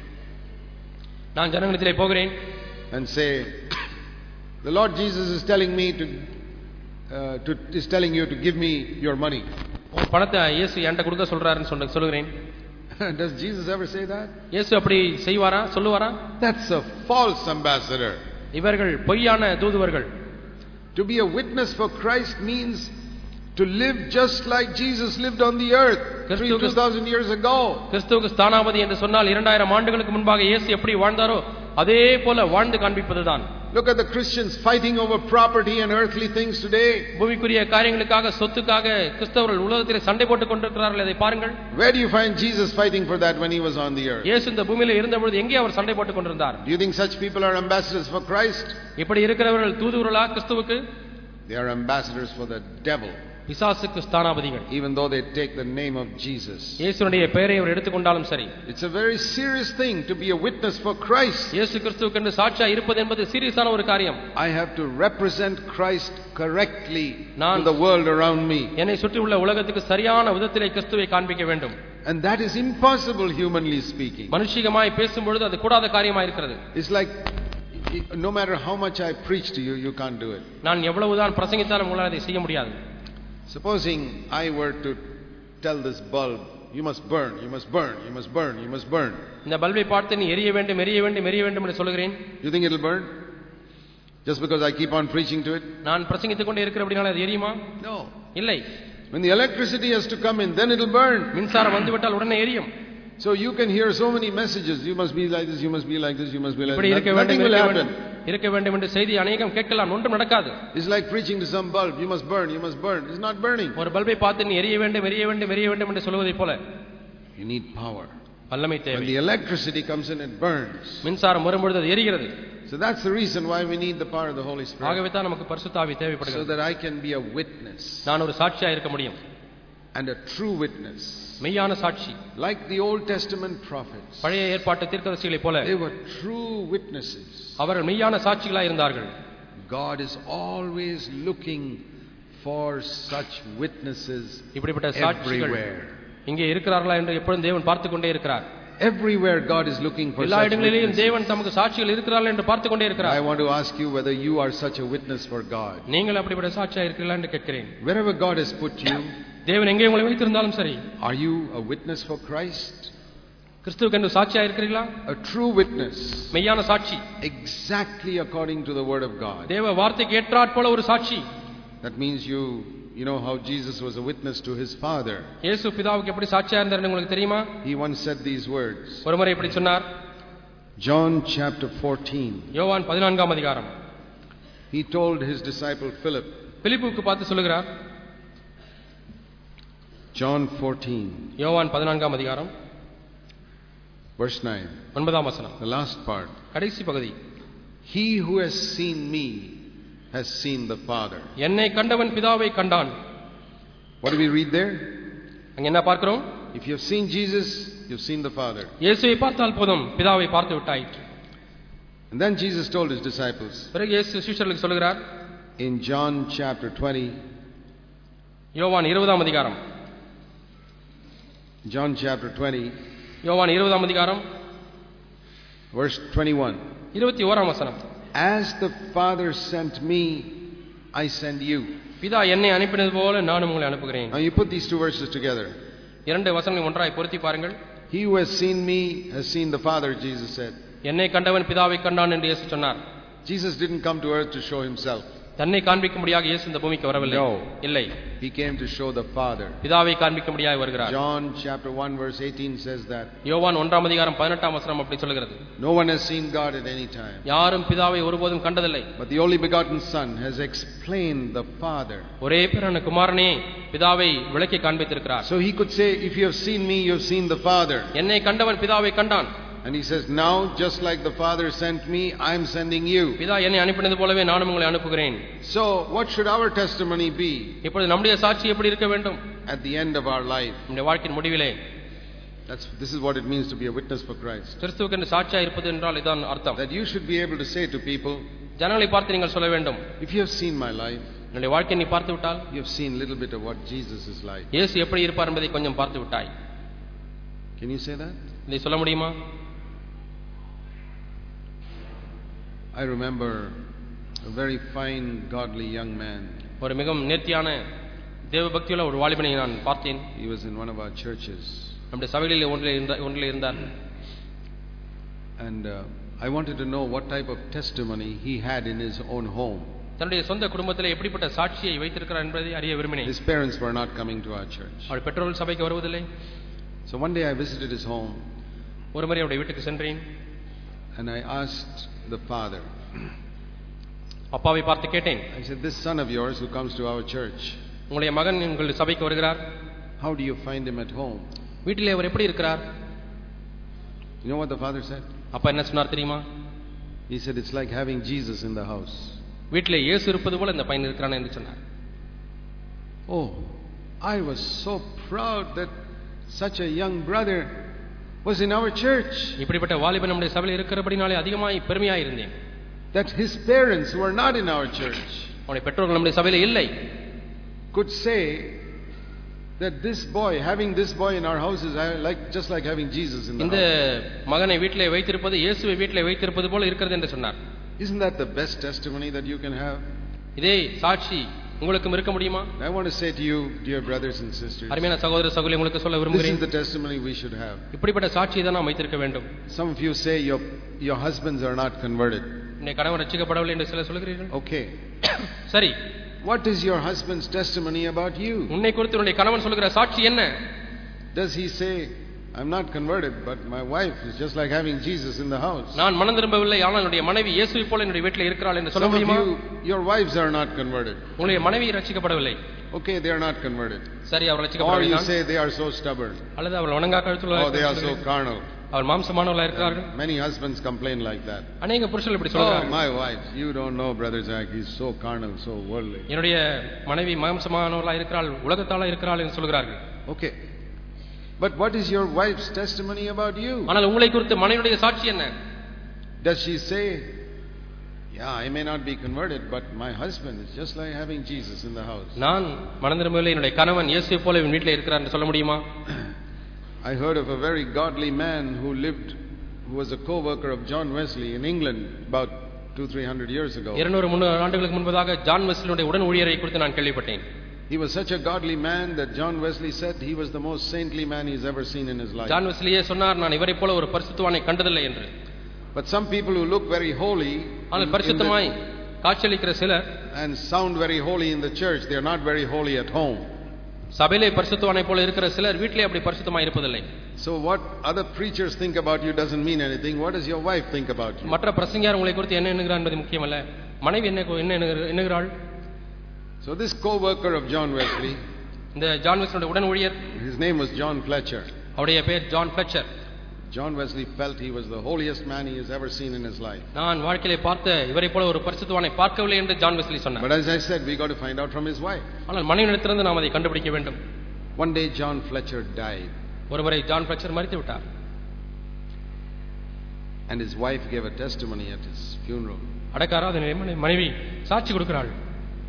[SPEAKER 2] நான் ஜனங்களிடத்திலே போகிறேன்
[SPEAKER 1] and say the Lord Jesus is telling me to uh, to is telling you to give me your money.
[SPEAKER 2] பணத்தை இயேசு என்கிட்ட கொடுக்க சொல்றாருன்னு சொல்ல சொல்கிறேன்.
[SPEAKER 1] Does Jesus ever say that?
[SPEAKER 2] இயேசு அப்படி செய்வாரா சொல்லுவாரா?
[SPEAKER 1] That's a false ambassador.
[SPEAKER 2] இவர்கள் பொய்யான தூதுவர்கள்.
[SPEAKER 1] To be a witness for Christ means to live just like Jesus lived on the earth two thousand years ago.
[SPEAKER 2] கிறிஸ்துவுக்கு ஸ்தானாபதி என்று சொன்னால் இரண்டாயிரம் ஆண்டுகளுக்கு முன்பாக இயேசு எப்படி வாழ்ந்தாரோ அதே போல வாழ்ந்து காண்பிப்பதுதான்.
[SPEAKER 1] Look at the Christians fighting over property and earthly things today.
[SPEAKER 2] பூமிக்குரிய காரியங்களுக்காக சொத்துக்காக கிறிஸ்தவர்கள் உலகத்திலே சண்டை போட்டுக் கொண்டிருக்கிறார்கள். அதை பாருங்கள்.
[SPEAKER 1] Where do you find Jesus fighting for that when he was on the earth?
[SPEAKER 2] இயேசு இந்த பூமியிலே இருந்தபொழுது எங்கே அவர் சண்டை போட்டுக் கொண்டிருந்தார்?
[SPEAKER 1] Do you think such people are ambassadors for Christ?
[SPEAKER 2] இப்படி இருக்கிறவர்கள் தூதுவர்களா கிறிஸ்துவுக்கு?
[SPEAKER 1] They are ambassadors for the devil.
[SPEAKER 2] பிசாசுக்கு ஸ்தானாபதிகள்.
[SPEAKER 1] Even though they take the name of Jesus.
[SPEAKER 2] இயேசுவினுடைய பெயரை அவர் எடுத்துக்கொண்டாலும் சரி.
[SPEAKER 1] It's a very serious thing to be a witness for Christ.
[SPEAKER 2] இயேசு கிறிஸ்துவுக்கு என்று சாட்சியா இருப்பது என்பது சீரியஸான ஒரு காரியம்.
[SPEAKER 1] I have to represent Christ correctly to the world around me.
[SPEAKER 2] என்னை சுற்றியுள்ள உலகத்துக்கு சரியான விதத்திலே கிறிஸ்துவை காண்பிக்க வேண்டும்.
[SPEAKER 1] And that is impossible humanly speaking.
[SPEAKER 2] மனுஷிகமாய் பேசும்பொழுது அது கூடாத காரியமாக இருக்கிறது.
[SPEAKER 1] It's like no matter how much I preach to you, you can't do it.
[SPEAKER 2] நான் எவ்வளவுதான் பிரசங்கித்தாலும் உங்களால் அதை செய்ய முடியாது.
[SPEAKER 1] Supposing I were to tell this bulb, you must burn, you must burn, you must burn, you must burn.
[SPEAKER 2] இந்த பல்பை பார்த்து நீ எரிய வேண்டும் எரிய வேண்டும் எரிய வேண்டும் என்று சொல்கிறேன்.
[SPEAKER 1] You think it will burn? Just because I keep on preaching to it?
[SPEAKER 2] நான் பிரசங்கித்துக் கொண்டே இருக்கிறபடியால் அது எரியுமா?
[SPEAKER 1] No.
[SPEAKER 2] இல்லை.
[SPEAKER 1] When the electricity has to come in, then it will burn.
[SPEAKER 2] மின்சாரம் வந்துவிட்டால் உடனே எரியும்.
[SPEAKER 1] So you can hear so many messages. You must be like this, you must be like this, you must be like
[SPEAKER 2] this.
[SPEAKER 1] Nothing, nothing will happen.
[SPEAKER 2] இருக்க வேண்டும் என்று செய்தி अनेகம் கேட்கலாம், ஒன்றும் நடக்காது.
[SPEAKER 1] It's like preaching to some bulb. You must burn, you must burn. It's not burning.
[SPEAKER 2] ஒரு பல்பை பார்த்து நீ எரிய வேண்டும் எரிய வேண்டும் எரிய வேண்டும் என்று சொல்வதை போல.
[SPEAKER 1] You need power.
[SPEAKER 2] வல்லமை தேவை.
[SPEAKER 1] When the electricity comes in, it burns.
[SPEAKER 2] மின்சாரம் வரும்பொழுது அது எரிகிறது.
[SPEAKER 1] So that's the reason why we need the power of the Holy Spirit.
[SPEAKER 2] ஆகவே தான் நமக்கு பரிசுத்த ஆவி தேவைப்படுகிறது.
[SPEAKER 1] So that I can be a witness.
[SPEAKER 2] நான் ஒரு சாட்சியா இருக்க முடியும்.
[SPEAKER 1] And a true witness.
[SPEAKER 2] மெய்யான சாட்சி.
[SPEAKER 1] Like the Old Testament prophets.
[SPEAKER 2] பழைய ஏற்பாட்டு தீர்க்கதரிசிகளைப் போல.
[SPEAKER 1] They were true witnesses.
[SPEAKER 2] அவர்கள் மெய்யான சாட்சிகளாய் இருந்தார்கள்.
[SPEAKER 1] God is always looking for such witnesses
[SPEAKER 2] இப்படிப்பட்ட சாட்சிகள் இங்கே இருக்கிறார்களா என்று எப்பொழுதும் தேவன் பார்த்துக் கொண்டே இருக்கிறார்.
[SPEAKER 1] Everywhere God is looking for
[SPEAKER 2] எல்லா
[SPEAKER 1] such
[SPEAKER 2] இடங்களிலும் தேவன் தமக்கு சாட்சிகள் இருக்கிறார்கள் என்று பார்த்துக் கொண்டே இருக்கிறார்.
[SPEAKER 1] I want to ask you whether you are such a witness for God.
[SPEAKER 2] நீங்கள் அப்படிப்பட்ட சாட்சியா இருக்கிறீர்களா என்று கேட்கிறேன்.
[SPEAKER 1] Wherever God has put you,
[SPEAKER 2] தேவன் எங்கே உங்களை வைத்திருந்தாலும் சரி,
[SPEAKER 1] are you a witness for Christ?
[SPEAKER 2] கிறிஸ்துவுக்கு என்று சாட்சியா இருக்கிறீர்களா?
[SPEAKER 1] A true witness.
[SPEAKER 2] மெய்யான சாட்சி.
[SPEAKER 1] Exactly according to the word of God.
[SPEAKER 2] தேவ வார்த்தைக்கு ஏற்றாற் போல ஒரு சாட்சி.
[SPEAKER 1] That means you you know how Jesus was a witness to his father.
[SPEAKER 2] இயேசு பிதாவுக்கு எப்படி சாட்சியா இருந்தார் உங்களுக்கு தெரியுமா?
[SPEAKER 1] He once said these words.
[SPEAKER 2] ஒருமுறை இப்படி சொன்னார்.
[SPEAKER 1] John chapter fourteen.
[SPEAKER 2] யோவான் பதினான்காம் அதிகாரம்.
[SPEAKER 1] He told his disciple Philip.
[SPEAKER 2] பிலிப்புக்கு பார்த்து சொல்கிறார்.
[SPEAKER 1] John fourteen.
[SPEAKER 2] யோவான் பதினான்காம் அதிகாரம்.
[SPEAKER 1] Verse nine.
[SPEAKER 2] ஒன்பதாம் வசனம்.
[SPEAKER 1] The last part.
[SPEAKER 2] கடைசி பகுதி.
[SPEAKER 1] He who has seen me has seen the Father.
[SPEAKER 2] என்னை கண்டவன் பிதாவை கண்டான்.
[SPEAKER 1] What do we read there?
[SPEAKER 2] அங்க என்ன பார்க்கிறோம்?
[SPEAKER 1] If you have seen Jesus, you've seen the Father.
[SPEAKER 2] இயேசுவை பார்த்தால் போதும், பிதாவை பார்த்து விட்டாயிற்று.
[SPEAKER 1] And then Jesus told his disciples.
[SPEAKER 2] பிறகு இயேசு சீஷர்களுக்கு சொல்கிறார்.
[SPEAKER 1] In John chapter twenty.
[SPEAKER 2] யோவான் இருபதாம் அதிகாரம்.
[SPEAKER 1] John chapter twenty,
[SPEAKER 2] யோவான் இருபதாம் அதிகாரம்
[SPEAKER 1] verse twenty-one.
[SPEAKER 2] இருபத்தி ஓராம் வசனம்.
[SPEAKER 1] As the Father sent me, I send you.
[SPEAKER 2] பிதா என்னை அனுப்பினது போல நானும் உங்களை அனுப்புகிறேன்.
[SPEAKER 1] Now you put these two verses together.
[SPEAKER 2] இரண்டு வசனங்களை ஒன்றாய் பொருத்தி பாருங்கள்.
[SPEAKER 1] He who has seen me has seen the Father, Jesus said.
[SPEAKER 2] என்னை கண்டவன் பிதாவை கண்டான் என்று இயேசு சொன்னார்.
[SPEAKER 1] Jesus didn't come to earth to show himself.
[SPEAKER 2] தன்னை காண்பிக்கும்படியாக இயேசு இந்த பூமிக்கு வரவில்லை. இல்லை.
[SPEAKER 1] He came to show the Father.
[SPEAKER 2] பிதாவை காண்பிக்கும்படியாக வருகிறார்.
[SPEAKER 1] John chapter one verse eighteen says that.
[SPEAKER 2] யோவான் ஒன்றாம் அதிகாரம் பதினெட்டாம் வசனம் அப்படி சொல்கிறது.
[SPEAKER 1] No one has seen God at any time.
[SPEAKER 2] யாரும் பிதாவை ஒருபோதும் கண்டதில்லை.
[SPEAKER 1] But the only begotten Son has explained the Father.
[SPEAKER 2] ஒரே பேரான குமாரனே பிதாவை விளக்கி காண்பித்திருக்கிறார்.
[SPEAKER 1] So he could say, if you have seen me, you have seen the Father.
[SPEAKER 2] என்னை கண்டவன் பிதாவை கண்டான்.
[SPEAKER 1] And he says, now just like the Father sent me, I am sending you.
[SPEAKER 2] பிதா என்னை அனுப்பினது போலவே நானும் உங்களை அனுப்புகிறேன்.
[SPEAKER 1] So what should our testimony be?
[SPEAKER 2] இப்பொழுது நம்முடைய சாட்சி எப்படி இருக்க வேண்டும்?
[SPEAKER 1] At the end of our life.
[SPEAKER 2] நம்முடைய வாழ்க்கையின் முடிவிலே.
[SPEAKER 1] That's this is what it means to be a witness for Christ.
[SPEAKER 2] கிறிஸ்துவுக்கு சாட்சியாக இருப்பது என்றால் இதான் அர்த்தம்.
[SPEAKER 1] That you should be able to say to people,
[SPEAKER 2] ஜனங்களை பார்த்து நீங்கள் சொல்ல வேண்டும்,
[SPEAKER 1] if you have seen my life,
[SPEAKER 2] என்னுடைய வாழ்க்கையை நீ பார்த்து விட்டால்,
[SPEAKER 1] you have seen a little bit of what Jesus is like.
[SPEAKER 2] இயேசு எப்படி இருப்பார் என்பதை கொஞ்சம் பார்த்து விட்டாய்.
[SPEAKER 1] Can you say that?
[SPEAKER 2] இதை சொல்ல முடியுமா?
[SPEAKER 1] I remember a very fine godly young man.
[SPEAKER 2] ஒரு மிகவும் நேர்த்தியான தேவபக்தியுள்ள ஒரு வாலிபனை நான் பார்த்தேன்.
[SPEAKER 1] He was in one of our churches.
[SPEAKER 2] நம்முடைய சபைகளில் ஒன்றில் ஒன்றில் இருந்தார்.
[SPEAKER 1] And uh, I wanted to know what type of testimony he had in his own home.
[SPEAKER 2] தன்னுடைய சொந்த குடும்பத்தில் எப்படிப்பட்ட சாட்சியை வைத்திருக்கிறார் என்பதை அறிய விரும்பினேன்.
[SPEAKER 1] His parents were not coming to our church.
[SPEAKER 2] அவர் பெற்றோர்கள் சபைக்கு வருவதில்லை.
[SPEAKER 1] So one day I visited his home.
[SPEAKER 2] ஒரு முறை அவருடைய வீட்டுக்கு சென்றேன்.
[SPEAKER 1] And I asked the father.
[SPEAKER 2] அப்பாவை பார்த்து கேட்டேன்.
[SPEAKER 1] I said, this son of yours who comes to our church,
[SPEAKER 2] உங்களுடைய மகன் உங்கள் சபைக்கு வருகிறார்.
[SPEAKER 1] how do you find him at home?
[SPEAKER 2] வீட்டிலே அவர் எப்படி இருக்கிறார்?
[SPEAKER 1] You know what the father said?
[SPEAKER 2] அப்பா என்ன சொன்னார் தெரியுமா?
[SPEAKER 1] He said, it's like having Jesus in the house.
[SPEAKER 2] வீட்டிலே இயேசு இருப்பது போல இந்த பையன் இருக்கிறான் என்று சொன்னார்.
[SPEAKER 1] Oh, I was so proud that such a young brother was in our church.
[SPEAKER 2] இப்படிப்பட்ட வாலிபன் நம்முடைய சபையில் இருக்கிறபடினாலே அதிகமாய் பெருமையாய் இருந்தேன்.
[SPEAKER 1] That his parents who are not in our church,
[SPEAKER 2] அவருடைய பெற்றோர்கள் நம்முடைய சபையில் இல்லை,
[SPEAKER 1] could say that this boy, having this boy in our house is like just like having Jesus in the
[SPEAKER 2] இந்த
[SPEAKER 1] house.
[SPEAKER 2] மகனை வீட்டிலே வைத்திருப்பது இயேசுவை வீட்டிலே வைத்திருப்பது போல இருக்கிறது என்று சொன்னார்.
[SPEAKER 1] Isn't that the best testimony that you can have?
[SPEAKER 2] இதே சாட்சி உங்களுக்கும் இருக்க முடியுமா?
[SPEAKER 1] I want to say to you, dear brothers and sisters,
[SPEAKER 2] அருமையான சகோதர சகோதரி, உங்களுக்கு சொல்ல விரும்புகிறேன்,
[SPEAKER 1] this is the testimony we should have.
[SPEAKER 2] இப்படிப்பட்ட சாட்சியை தான் நாம் வைத்திருக்க வேண்டும்.
[SPEAKER 1] Some of you say your your husbands are not converted.
[SPEAKER 2] உன்னுடைய கணவன் ரட்சிக்கப்படவில்லை என்று சிலர் சொல்கிறீர்கள்.
[SPEAKER 1] Okay.
[SPEAKER 2] சரி.
[SPEAKER 1] What is your husband's testimony about you?
[SPEAKER 2] உன்னை குறித்து உன்னுடைய கணவன் சொல்கிற சாட்சி என்ன?
[SPEAKER 1] Does he say, I'm not converted, but my wife is just like having Jesus in the house?
[SPEAKER 2] நான் மனம் திரும்பவில்லை, ஆனால் என்னுடைய மனைவி இயேசுவை போல என்னுடைய வீட்டில் இருக்கிறாள் என்று சொல்ல
[SPEAKER 1] Some of
[SPEAKER 2] முடியுமா?
[SPEAKER 1] you, your wives are not converted.
[SPEAKER 2] உங்களுடைய மனைவி ரட்சிக்கப்படவில்லை.
[SPEAKER 1] Okay, they are not converted.
[SPEAKER 2] சரி, அவர்
[SPEAKER 1] Or
[SPEAKER 2] ரட்சிக்கப்படவில்லை.
[SPEAKER 1] you say they are so stubborn.
[SPEAKER 2] அல்லது அவள் வணங்கா கழுத்துள்ளவளாக
[SPEAKER 1] Or they are
[SPEAKER 2] இருக்கிறார்கள்.
[SPEAKER 1] so carnal.
[SPEAKER 2] அவள் மாம்சமானவளாக இருக்கிறார்கள்.
[SPEAKER 1] Many husbands complain like that.
[SPEAKER 2] அநேக புருஷர்கள் இப்படி
[SPEAKER 1] Oh,
[SPEAKER 2] சொல்கிறார்கள்.
[SPEAKER 1] my wife, you don't know brother Zach, he's so carnal, so worldly.
[SPEAKER 2] என்னுடைய மனைவி மாம்சமானவளாக இருக்கிறாள், உலகத்தாள இருக்கிறாள் என்று சொல்கிறார்கள்.
[SPEAKER 1] Okay. But what is your wife's testimony about you?
[SPEAKER 2] ஆனால் உங்களை குறித்து மனைவியுடைய சாட்சி என்ன?
[SPEAKER 1] Does she say, yeah, I may not be converted, but my husband is just like having Jesus in the house?
[SPEAKER 2] நான் மனம் திரும்பவில்லை, என்னுடைய கணவன் இயேசுவை போல என் வீட்டில் இருக்கிறார் என்று சொல்ல முடியுமா?
[SPEAKER 1] I heard of a very godly man who lived, who was a co-worker of John Wesley in England about two, three hundred years ago.
[SPEAKER 2] இருநூறு முன்னூறு ஆண்டுகளுக்கு முன்பதாக ஜான் வெஸ்லியுடைய உடன் ஊழியரை குறித்து நான் கேள்விப்பட்டேன்.
[SPEAKER 1] He was such a godly man that John Wesley said he was the most saintly man he's ever seen in his life.
[SPEAKER 2] John வெஸ்லியே சொன்னார், நான் இவரை போல ஒரு பரிசுத்தவானை கண்டதில்லை என்று.
[SPEAKER 1] But some people who look very holy
[SPEAKER 2] ஆனால் பரிசுத்தமாய் காட்சியளிக்கிற சிலர்
[SPEAKER 1] and sound very holy in the church, they are not very holy at home.
[SPEAKER 2] சபையிலே பரிசுத்தவானை போல இருக்கிற சிலர் வீட்டிலே அப்படி பரிசுத்தமாய் இருப்பதில்லை.
[SPEAKER 1] So what other preachers think about you doesn't mean anything. What does your wife think about you?
[SPEAKER 2] மற்ற பிரசங்கியார் உங்களை குறித்து என்ன எண்ணுகிறார் என்பது முக்கியமல்ல, மனைவி என்ன என்ன எண்ணுகிறாள்?
[SPEAKER 1] So this co-worker of John Wesley,
[SPEAKER 2] இந்த ஜான் வெஸ்லியுடைய உடன் ஊழியர்,
[SPEAKER 1] his name was John Fletcher.
[SPEAKER 2] அவருடைய பெயர் John Fletcher.
[SPEAKER 1] John Wesley felt he was the holiest man he has ever seen in his life.
[SPEAKER 2] நான் வாழ்க்கையிலே பார்த்த இவரை போல ஒரு பரிசுத்தவானை பார்க்கவில்லை என்று ஜான் வெஸ்லி சொன்னார்.
[SPEAKER 1] But as I said, we got to find out from his wife.
[SPEAKER 2] ஆனால் மனைவியிடத்திலிருந்து நாம் அதை கண்டுபிடிக்க வேண்டும்.
[SPEAKER 1] One day John Fletcher died.
[SPEAKER 2] ஒருவரை ஜான் ஃப்ளெச்சர் மரித்து விட்டார்.
[SPEAKER 1] And his wife gave a testimony at his funeral.
[SPEAKER 2] அடக்க ஆராதனை மனைவி சாட்சி கொடுக்கிறாள்.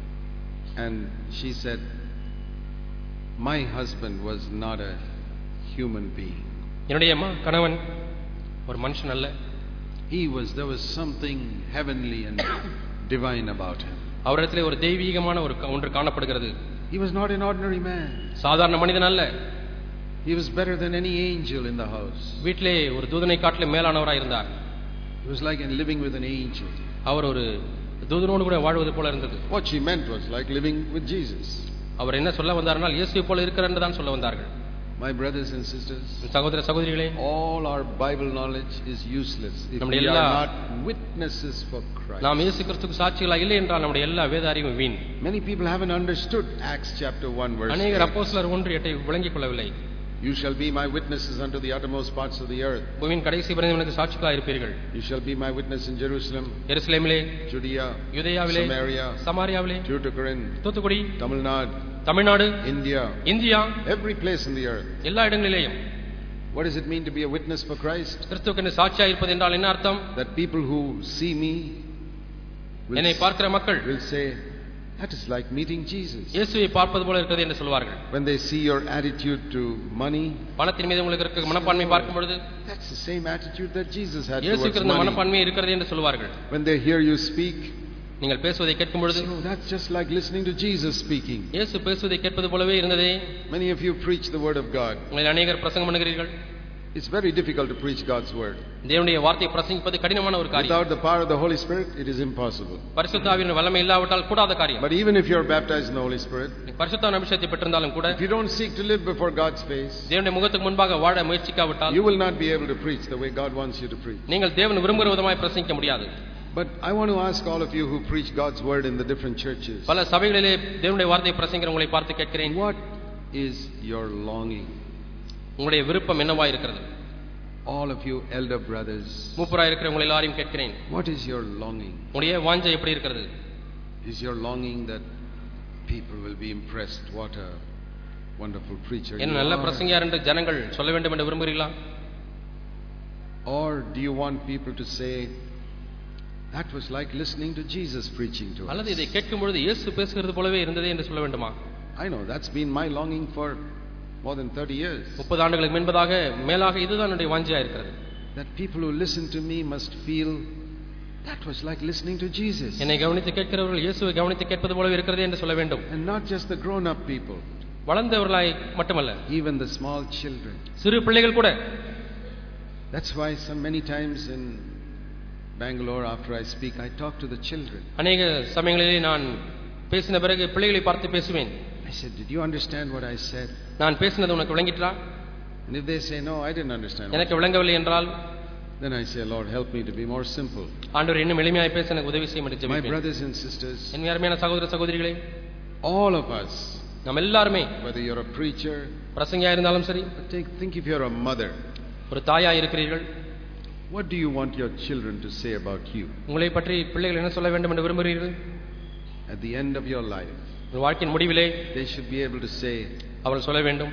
[SPEAKER 1] And she said, my husband was not a human being.
[SPEAKER 2] என்னுடைய கணவன் ஒரு மனுஷன் அல்ல.
[SPEAKER 1] He was there was something heavenly and divine about him.
[SPEAKER 2] அவரிடத்திலே ஒரு தெய்வீகமான ஒரு ஒன்று காணப்படுகிறது.
[SPEAKER 1] He was not an ordinary man.
[SPEAKER 2] சாதாரண மனிதன் அல்ல.
[SPEAKER 1] He was better than any angel in the house.
[SPEAKER 2] வீட்டிலே ஒரு தூதனை காட்டிலும் மேலானவராய் இருந்தார்.
[SPEAKER 1] He was like living with an angel.
[SPEAKER 2] அவர் ஒரு தூதனோடு கூட வாழ்வது போல இருந்தது.
[SPEAKER 1] What she meant was like living with Jesus.
[SPEAKER 2] அவர் என்ன சொல்ல வந்தார்னால் இயேசுவை போல இருக்கிறார் என்று தான் சொல்ல வந்தார்கள்.
[SPEAKER 1] My brothers and sisters,
[SPEAKER 2] சகோதர சகோதரிகளே,
[SPEAKER 1] all our Bible knowledge is useless if we are not witnesses for Christ.
[SPEAKER 2] நாம் இயேசு கிறிஸ்துவுக்கு சாட்சிகளாக இல்லை என்றால் நம்முடைய எல்லா வேத அறிவும் வீண்.
[SPEAKER 1] Many people haven't understood Acts chapter one verse.
[SPEAKER 2] அநேகர் அப்போஸ்தலர் ஒன்று எட்டை விளங்கிக் கொள்ளவில்லை.
[SPEAKER 1] You shall be my witnesses unto the uttermost parts of the earth.
[SPEAKER 2] பூமியின் கடைசி பரியந்தம் சாட்சிகளாக இருப்பீர்கள்.
[SPEAKER 1] You shall be my witness in Jerusalem,
[SPEAKER 2] எருசலேமிலே,
[SPEAKER 1] Judea,
[SPEAKER 2] யூதேயாவிலே,
[SPEAKER 1] Samaria,
[SPEAKER 2] சமாரியாவிலே,
[SPEAKER 1] Tuticorin,
[SPEAKER 2] Thoothukudi,
[SPEAKER 1] Tamil Nadu,
[SPEAKER 2] Tamil Nadu,
[SPEAKER 1] India,
[SPEAKER 2] India,
[SPEAKER 1] every place in the earth.
[SPEAKER 2] எல்லா இடங்களிலேயும்.
[SPEAKER 1] What does it mean to be a witness for Christ?
[SPEAKER 2] கிறிஸ்துவுக்கு சாட்சியாக இருப்பது என்றால் என்ன அர்த்தம்?
[SPEAKER 1] That people who see me will,
[SPEAKER 2] என்னை பார்க்கிற மக்கள்
[SPEAKER 1] will say, that is like meeting Jesus.
[SPEAKER 2] இயேசுவை பார்ப்பது போல இருக்கிறது என்று சொல்வார்கள்.
[SPEAKER 1] When they see your attitude to money,
[SPEAKER 2] பணத்தின் மீது உங்களுக்கு இருக்கிற மனப்பான்மை பார்க்கும் பொழுது,
[SPEAKER 1] that's the same attitude that Jesus had towards
[SPEAKER 2] இயேசுக்கு இருந்த
[SPEAKER 1] money.
[SPEAKER 2] மனப்பான்மை இருக்கிறது என்று சொல்வார்கள்.
[SPEAKER 1] When they hear you speak,
[SPEAKER 2] நீங்கள் பேசுவதை கேட்கும் பொழுது,
[SPEAKER 1] so that's just like listening to Jesus speaking.
[SPEAKER 2] இயேசு பேசுவதை கேட்பது போலவே இருந்ததே.
[SPEAKER 1] Many of you preach the word of God.
[SPEAKER 2] உங்களில் அநேகர் பிரசங்கம் பண்ணுகிறீர்கள்.
[SPEAKER 1] It's very difficult to preach God's word.
[SPEAKER 2] தேவனுடைய வார்த்தையை பிரசங்கிப்பது கடினமான ஒரு காரியம்.
[SPEAKER 1] Without the power of the Holy Spirit, it is impossible.
[SPEAKER 2] பரிசுத்த ஆவியின் வல்லமை இல்லாவிட்டால் கூடாத காரியம்.
[SPEAKER 1] But even if you are baptized in the Holy Spirit,
[SPEAKER 2] பரிசுத்த அபிஷேகத்தை பெற்றிருந்தாலும் கூட,
[SPEAKER 1] if you don't seek to live before God's face,
[SPEAKER 2] தேவனுடைய முகத்துக்கு முன்பாக வாழ முயற்சிக்காவிட்டால்,
[SPEAKER 1] you will not be able to preach the way God wants you to preach.
[SPEAKER 2] நீங்கள் தேவன் விரும்புகிற விதமாய் பிரசங்கிக்க முடியாது.
[SPEAKER 1] But I want to ask all of you who preach God's word in the different churches,
[SPEAKER 2] பல சபைகளிலே தேவனுடைய வார்த்தையை பிரசங்கிக்கிறவங்களை பார்த்து கேட்கிறேன்,
[SPEAKER 1] what is your longing?
[SPEAKER 2] உங்களுடைய விருப்பம் என்னவாய் இருக்கிறது?
[SPEAKER 1] All of you elder brothers,
[SPEAKER 2] மூப்பராய் இருக்கிற உங்களை எல்லாரையும் கேட்கிறேன்,
[SPEAKER 1] what is your longing?
[SPEAKER 2] உங்களுடைய வாஞ்சை எப்படி இருக்கிறது?
[SPEAKER 1] Is your longing that people will be impressed? What a wonderful preacher you
[SPEAKER 2] என்ன நல்ல
[SPEAKER 1] are.
[SPEAKER 2] பிரசங்கியார் என்று ஜனங்கள் சொல்ல வேண்டும் என்று விரும்புகிறீர்களா?
[SPEAKER 1] Or do you want people to say, that was like listening to Jesus preaching to us?
[SPEAKER 2] அல்லது இதை கேட்கும் பொழுது இயேசு பேசுகிறது போலவே இருந்ததே என்று சொல்ல வேண்டுமா?
[SPEAKER 1] I know that's been my longing for more than thirty years.
[SPEAKER 2] முப்பது ஆண்டுகளுக்கு முன்பதாக மேலாக இதுதான் என்னுடைய வாஞ்சையா இருக்கிறது.
[SPEAKER 1] That people who listen to me must feel that was like listening to Jesus.
[SPEAKER 2] என்னை கவனித்து கேட்கிறவர்கள் இயேசுவை கவனித்து கேட்பது போலவே இருக்கிறது என்று சொல்ல வேண்டும்.
[SPEAKER 1] And not just the grown up people.
[SPEAKER 2] வளர்ந்தவர்களாய் மட்டுமல்ல,
[SPEAKER 1] even the small children.
[SPEAKER 2] சிறு பிள்ளைகள் கூட.
[SPEAKER 1] That's why so many times in Bangalore after I speak I talk to the children.
[SPEAKER 2] அநேக சமயங்களிலே நான் பேசின பிறகு பிள்ளைகளை பார்த்து பேசுவேன்.
[SPEAKER 1] I said, did you understand what I said?
[SPEAKER 2] நான் பேசினது உனக்கு விளங்கிட்டா?
[SPEAKER 1] And if they say no, I didn't understand.
[SPEAKER 2] எனக்கு விளங்கவில்லை என்றால்,
[SPEAKER 1] then I say, Lord, help me to be more simple.
[SPEAKER 2] ஆண்டவர் இன்னும் எளிமையாய் பேச எனக்கு உதவி செய்ய முடியும்.
[SPEAKER 1] My brothers and sisters,
[SPEAKER 2] என் அருமையான சகோதர சகோதரிகளே,
[SPEAKER 1] all of us,
[SPEAKER 2] நாம் எல்லாருமே,
[SPEAKER 1] whether you're a preacher,
[SPEAKER 2] பிரசங்கியா இருந்தாலும் சரி,
[SPEAKER 1] think, think if you're a mother,
[SPEAKER 2] ஒரு தாயா இருக்கிறீர்கள்,
[SPEAKER 1] what do you want your children to say about you?
[SPEAKER 2] உங்களை பற்றி பிள்ளைகள் என்ன சொல்ல வேண்டும் என்று விரும்புகிறீர்கள்?
[SPEAKER 1] At the end of your life,
[SPEAKER 2] வாழ்க்கையின் முடிவிலே
[SPEAKER 1] they should be able to say,
[SPEAKER 2] அவர்கள் சொல்ல வேண்டும்,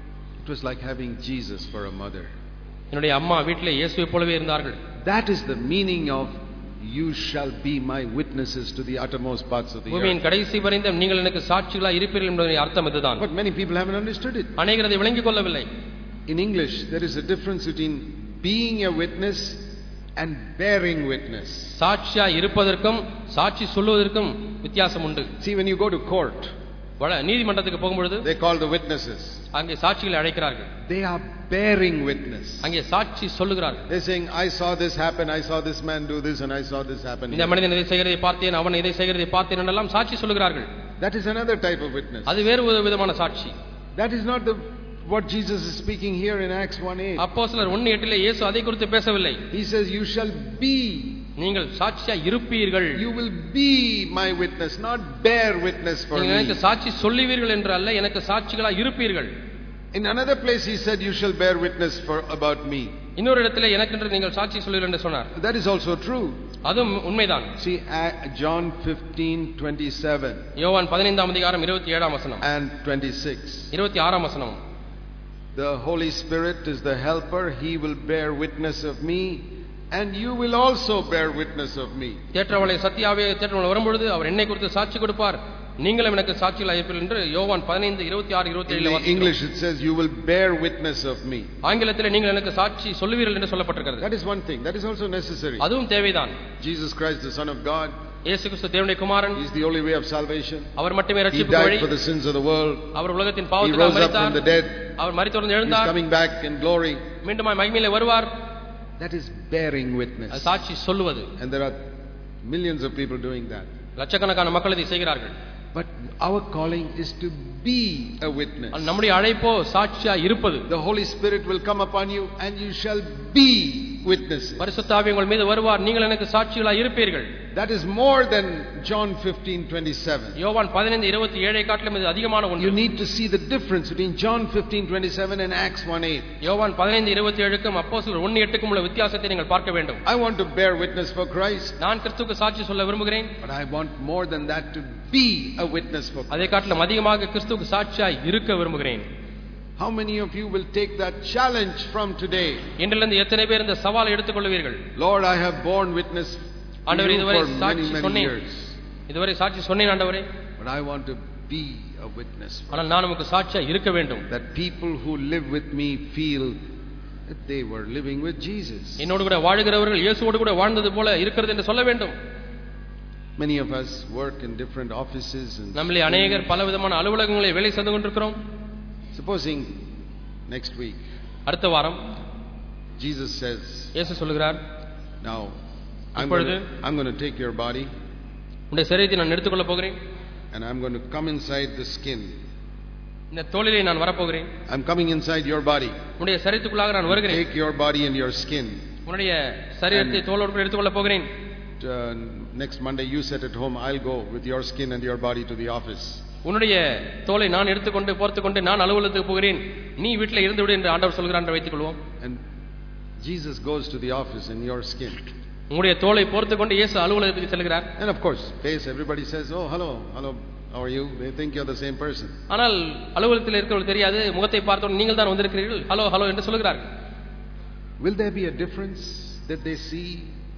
[SPEAKER 1] it was like having Jesus for a mother.
[SPEAKER 2] என்னுடைய அம்மா வீட்டிலே இயேசுவை போலவே இருந்தார்கள்.
[SPEAKER 1] That is the meaning of you shall be my witnesses to the uttermost parts of the
[SPEAKER 2] பூமியின்
[SPEAKER 1] earth.
[SPEAKER 2] கடைசி வரைக்கும் நீங்கள் எனக்கு சாட்சிகளாய் இருப்பீர்கள் என்பதன் அர்த்தம் இதுதான்.
[SPEAKER 1] But many people haven't understood it.
[SPEAKER 2] அநேகர் அதை விளங்கிக் கொள்ளவில்லை.
[SPEAKER 1] In English, there is a difference between being a witness and bearing witness.
[SPEAKER 2] சாட்சியா இருப்பதற்கும் சாட்சி சொல்வதற்கும் வித்தியாசம் உண்டு.
[SPEAKER 1] See, when you go to court,
[SPEAKER 2] நீதிமன்றத்துக்கு போகும்பொழுது
[SPEAKER 1] they call the witnesses.
[SPEAKER 2] அங்கே சாட்சிகளை அழைக்கிறார்கள்.
[SPEAKER 1] They are bearing witness.
[SPEAKER 2] அங்கே சாட்சி சொல்லுகிறார்கள்.
[SPEAKER 1] They saying, I saw this happen, I saw this man do this, and I saw this happen.
[SPEAKER 2] இந்த மனிதன் இதை செய்கிறதை பார்த்தேன், அவன் இதை செய்கிறதை பார்த்தேன் என்றெல்லாம் சாட்சி சொல்லுகிறார்கள்.
[SPEAKER 1] That is another type of witness.
[SPEAKER 2] அது வேறு ஒரு விதமான சாட்சி.
[SPEAKER 1] That is not the what Jesus is speaking here in Acts one eight.
[SPEAKER 2] அப்போஸ்தலர் ஒன்று எட்டிலே இயேசு அதை குறித்து பேசவில்லை.
[SPEAKER 1] He says, you shall be.
[SPEAKER 2] நீங்கள் சாட்சியா இருப்பீர்கள்.
[SPEAKER 1] You will be my witness, not bear witness for me.
[SPEAKER 2] நீங்கள் எனக்கு சாட்சி சொல்லுவீர்கள் என்று அல்ல, எனக்கு சாட்சிகளா இருப்பீர்கள்.
[SPEAKER 1] In another place he said, you shall bear witness for about me.
[SPEAKER 2] இன்னொரு இடத்திலே எனக்கென்று நீங்கள் சாட்சி சொல்லுவீர்கள் என்று சொன்னார்.
[SPEAKER 1] That is also true.
[SPEAKER 2] அதுவும் உண்மைதான்.
[SPEAKER 1] See John fifteen twenty-seven.
[SPEAKER 2] யோவான் பதினைந்தாம் அதிகாரம் இருபத்தி ஏழாம் வசனம்
[SPEAKER 1] and twenty-six.
[SPEAKER 2] இருபத்தி ஆறாம் வசனம்.
[SPEAKER 1] The Holy Spirit is the helper, he will bear witness of me and you will also bear witness of me.
[SPEAKER 2] தேற்றவளை சத்தியாவே தேற்றவளை வரும்பொழுது அவர் என்னை குறித்து சாட்சி கொடுப்பார், நீங்களும் எனக்கு சாட்சிகளாய் இருப்பீர்கள் என்று யோவான் பதினைந்து இருபத்தி ஆறு இருபத்தி ஏழு
[SPEAKER 1] In English it says you will bear witness of me.
[SPEAKER 2] ஆங்கிலத்தில் நீங்கள் எனக்கு சாட்சி சொல்லுவீர்கள் என்று சொல்லப்பட்டிருக்கிறது.
[SPEAKER 1] That is one thing. That is also necessary.
[SPEAKER 2] அதுவும் தேவைதான்.
[SPEAKER 1] Jesus Christ, the Son of God,
[SPEAKER 2] இயேசு கிறிஸ்து தேவனுடைய குமாரன்.
[SPEAKER 1] He is the only way of salvation.
[SPEAKER 2] அவர் மட்டுமே
[SPEAKER 1] He
[SPEAKER 2] ரட்சிப்புக்கு வழி.
[SPEAKER 1] died for the sins of the world.
[SPEAKER 2] அவர் உலகத்தின்
[SPEAKER 1] He
[SPEAKER 2] பாவத்துக்காக
[SPEAKER 1] rose up from
[SPEAKER 2] மரித்தார்.
[SPEAKER 1] the dead.
[SPEAKER 2] Our மரித்தோர்ந்து
[SPEAKER 1] He is
[SPEAKER 2] எழுந்தார்.
[SPEAKER 1] coming back in glory.
[SPEAKER 2] மீண்டும் மகிமையிலே வருவார்.
[SPEAKER 1] That is bearing witness.
[SPEAKER 2] சாட்சி சொல்லுவது.
[SPEAKER 1] And there are millions of people doing that.
[SPEAKER 2] லட்சக்கணக்கான மக்கள் இதை செய்கிறார்கள்.
[SPEAKER 1] But our calling is to be a witness.
[SPEAKER 2] நம்முடைய அழைப்போ சாட்சியாய் இருப்பது.
[SPEAKER 1] The Holy Spirit will come upon you and you shall be witnesses.
[SPEAKER 2] பரிசுத்த ஆவி உங்கள் மீது வருவார், நீங்கள் எனக்கு சாட்சிகளாய் இருப்பீர்கள்.
[SPEAKER 1] That is more than John fifteen twenty-seven.
[SPEAKER 2] யோவான் பதினைந்து இருபத்தி ஏழு காட்டிலும் இது அதிகமான ஒன்று.
[SPEAKER 1] You need to see the difference between John fifteen twenty-seven and Acts one eight.
[SPEAKER 2] யோவான் பதினைந்து இருபத்தி ஏழு க்கும் அப்போஸ்தலர் ஒன்று எட்டு க்கும் உள்ள வித்தியாசத்தை நீங்கள் பார்க்க வேண்டும்.
[SPEAKER 1] I want to bear witness for Christ.
[SPEAKER 2] நான் கிறிஸ்துவுக்கு சாட்சி சொல்ல விரும்புகிறேன்.
[SPEAKER 1] But I want more than that to be a witness for Christ.
[SPEAKER 2] அதை காட்டிலும் அதிகமாக கிறிஸ்துவுக்கு சாட்சியாய் இருக்க விரும்புகிறேன்.
[SPEAKER 1] How many of you will take that challenge from today?
[SPEAKER 2] இன்றிலிருந்து எத்தனை பேர் இந்த சவாலை எடுத்துக்கொள்வீர்கள்?
[SPEAKER 1] Lord, I have borne witness
[SPEAKER 2] ஆண்டவரே, இதுவரை
[SPEAKER 1] for many
[SPEAKER 2] சாட்சி
[SPEAKER 1] many
[SPEAKER 2] சொன்னேன்.
[SPEAKER 1] years.
[SPEAKER 2] இதுவரை சாட்சி சொன்னேன் ஆண்டவரே.
[SPEAKER 1] But I want to be a witness.
[SPEAKER 2] ஆனால் நான் உமக்கு சாட்சியாய் இருக்க வேண்டும்.
[SPEAKER 1] That people who live with me feel that they were living with Jesus.
[SPEAKER 2] என்னோடு கூட வாழுகிறவர்கள் இயேசுவோடு கூட வாழ்ந்தது போல இருக்கிறது என்று சொல்ல வேண்டும்.
[SPEAKER 1] Many of us work in different offices and
[SPEAKER 2] நம்மளே அநேகர் பலவிதமான அலுவலகங்களில் வேலை செய்து கொண்டிருக்கிறோம்.
[SPEAKER 1] supposing next week
[SPEAKER 2] அடுத்த வாரம்
[SPEAKER 1] Jesus says,
[SPEAKER 2] இயேசு சொல்கிறார்,
[SPEAKER 1] now I'm going, to, I'm going to take your body
[SPEAKER 2] உன்னுடைய சரீரத்தை நான் எடுத்துக்கொள்ள போகிறேன்.
[SPEAKER 1] and I'm going to come inside the skin.
[SPEAKER 2] இந்த தோலிலே நான் வர போகிறேன்.
[SPEAKER 1] I'm coming inside your body.
[SPEAKER 2] உன்னுடைய சரீரத்துக்குள்ளாக நான் வருகிறேன்.
[SPEAKER 1] Take your body and your skin.
[SPEAKER 2] உன்னுடைய சரீரத்தை தோலோடு கூட எடுத்துக்கொள்ள போகிறேன்.
[SPEAKER 1] Uh, next Monday you sit at home, I'll go with your skin and your body to the office.
[SPEAKER 2] உன்னுடைய தோலை நான் எடுத்துக்கொண்டு போர்த்துக்கொண்டு நான் அலுவலகத்துக்கு போகிறேன், நீ வீட்டில் இருந்து விடு என்று ஆண்டவர் சொல்கிறார் என்று வைத்துக் கொள்வோம்.
[SPEAKER 1] And Jesus goes to the office in your skin.
[SPEAKER 2] உங்களுடைய தோலை போர்த்துக்கொண்டு இயேசு அலுவலகத்துக்கு செல்கிறார்.
[SPEAKER 1] And of course, face everybody says, oh hello, hello, how are you? They think you're the same person.
[SPEAKER 2] ஆனால் அலுவலகத்தில் இருக்கிறவர்கள் தெரியாது, முகத்தை பார்த்தோம் நீங்கள் தான் வந்திருக்கிறீர்கள், ஹலோ ஹலோ என்று சொல்கிறார்கள்.
[SPEAKER 1] Will there be a difference that they see